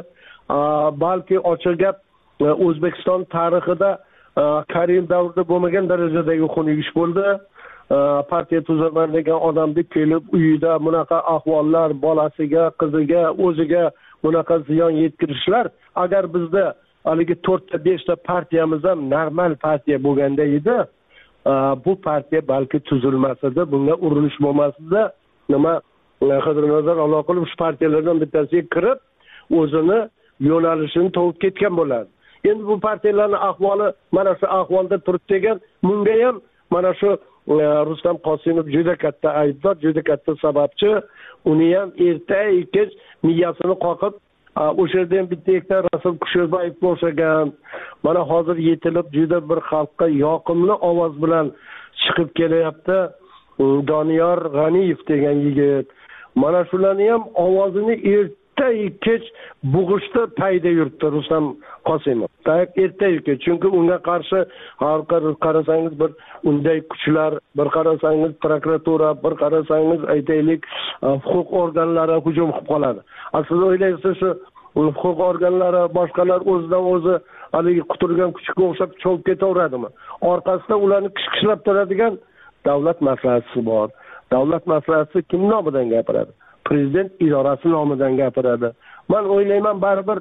Balki ochiq gap O'zbekiston tarixida Karim davrida bo'lmagan darajadagi xunuk ish bo'ldi. Partiya tuzaman degan odamdek kelib uyida bunaqa ahvollar, bolasiga, qiziga, o'ziga bunaqa ziyon yetkazishlar. Agar bizda haligi to'rtta beshta partiyamiz ham normal partiya bo'lganda edi, bu partiya balki tuzilmas edi, bunga urinish bo'lmas edi. Nima Qidirnazar Alloh qilib shu partiyalardan bittasiga kirib, o'zini yo'nalishini topib ketgan bo'ladi. Endi bu partiyalarning ahvoli mana shu ahvolda turib degan, bunga ham mana shu Rustam Qosimov juda katta aybdor, juda katta sababchi. Uni ham erta-kech miyasini qoqib, o'sha yerda ham bitta ikkita Rasul Kusherbayevga o'xshagan, mana hozir yetilib juda bir xalqqa yoqimli ovoz bilan chiqib kelyapti. Doniyor G'aniyev degan yigit. Mana shularni ham ovozini erta-kech bug'ishda payda yuribdi Rustam Qosimov. Erta-kech, chunki unga qarshi qarasangiz bir unday kuchlar, bir qarasangiz prokuratura, bir qarasangiz aytaylik huquq organlari hujum qilib qoladi. Aslida o'ylaysiz shu huquq organlari boshqalar o'zidan o'zi haligi quturgan kuchga o'xshab cho'kib ketaveradimi? Orqasida ularni qishqishlab turadigan davlat maslahatchisi bor. Davlat maslahatchisi kim nomidan gapiradi? Prezident idorasi nomidan gapiradi. Men o'ylayman, baribir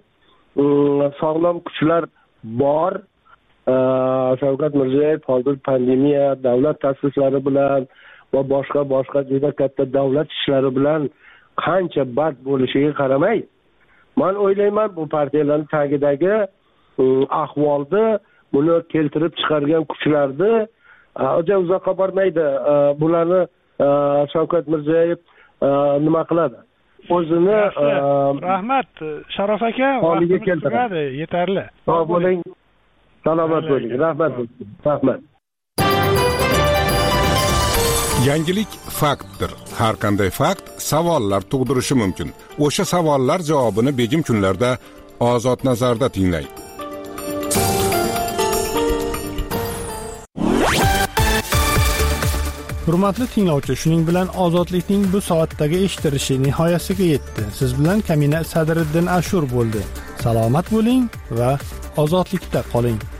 sog'lom kuchlar bor. Shavkat Mirziyoyev hozir pandemiya, davlat ta'sislari bilan va boshqa boshqa juda katta davlat ishlari bilan qancha bad bo'lishiga qaramay, men o'ylayman, bu partiyalarning tagidagi ahvolda buni keltirib chiqargan kuchlarni uncha uzoqqa bormaydi. Bularni Shavkat Mirziyoyev nima qiladi? O'zini rahmat Sharof aka, holiga keltiradi. Yetarli. Sog' bo'ling, salomat bo'ling. Rahmat. Rahmat. Yangilik faktdir. Har qanday fakt savollar tug'dirishi mumkin. O'sha savollar javobini begim kunlarda Ozod nazarda tinglang. Hurmatli tinglovchi, shuning bilan Ozodlikning bu soatdagi eshitilishi nihoyasiga yetdi. Siz bilan Kamina Sadriddin Ashur bo'ldi. Salomat bo'ling va ozodlikda qoling.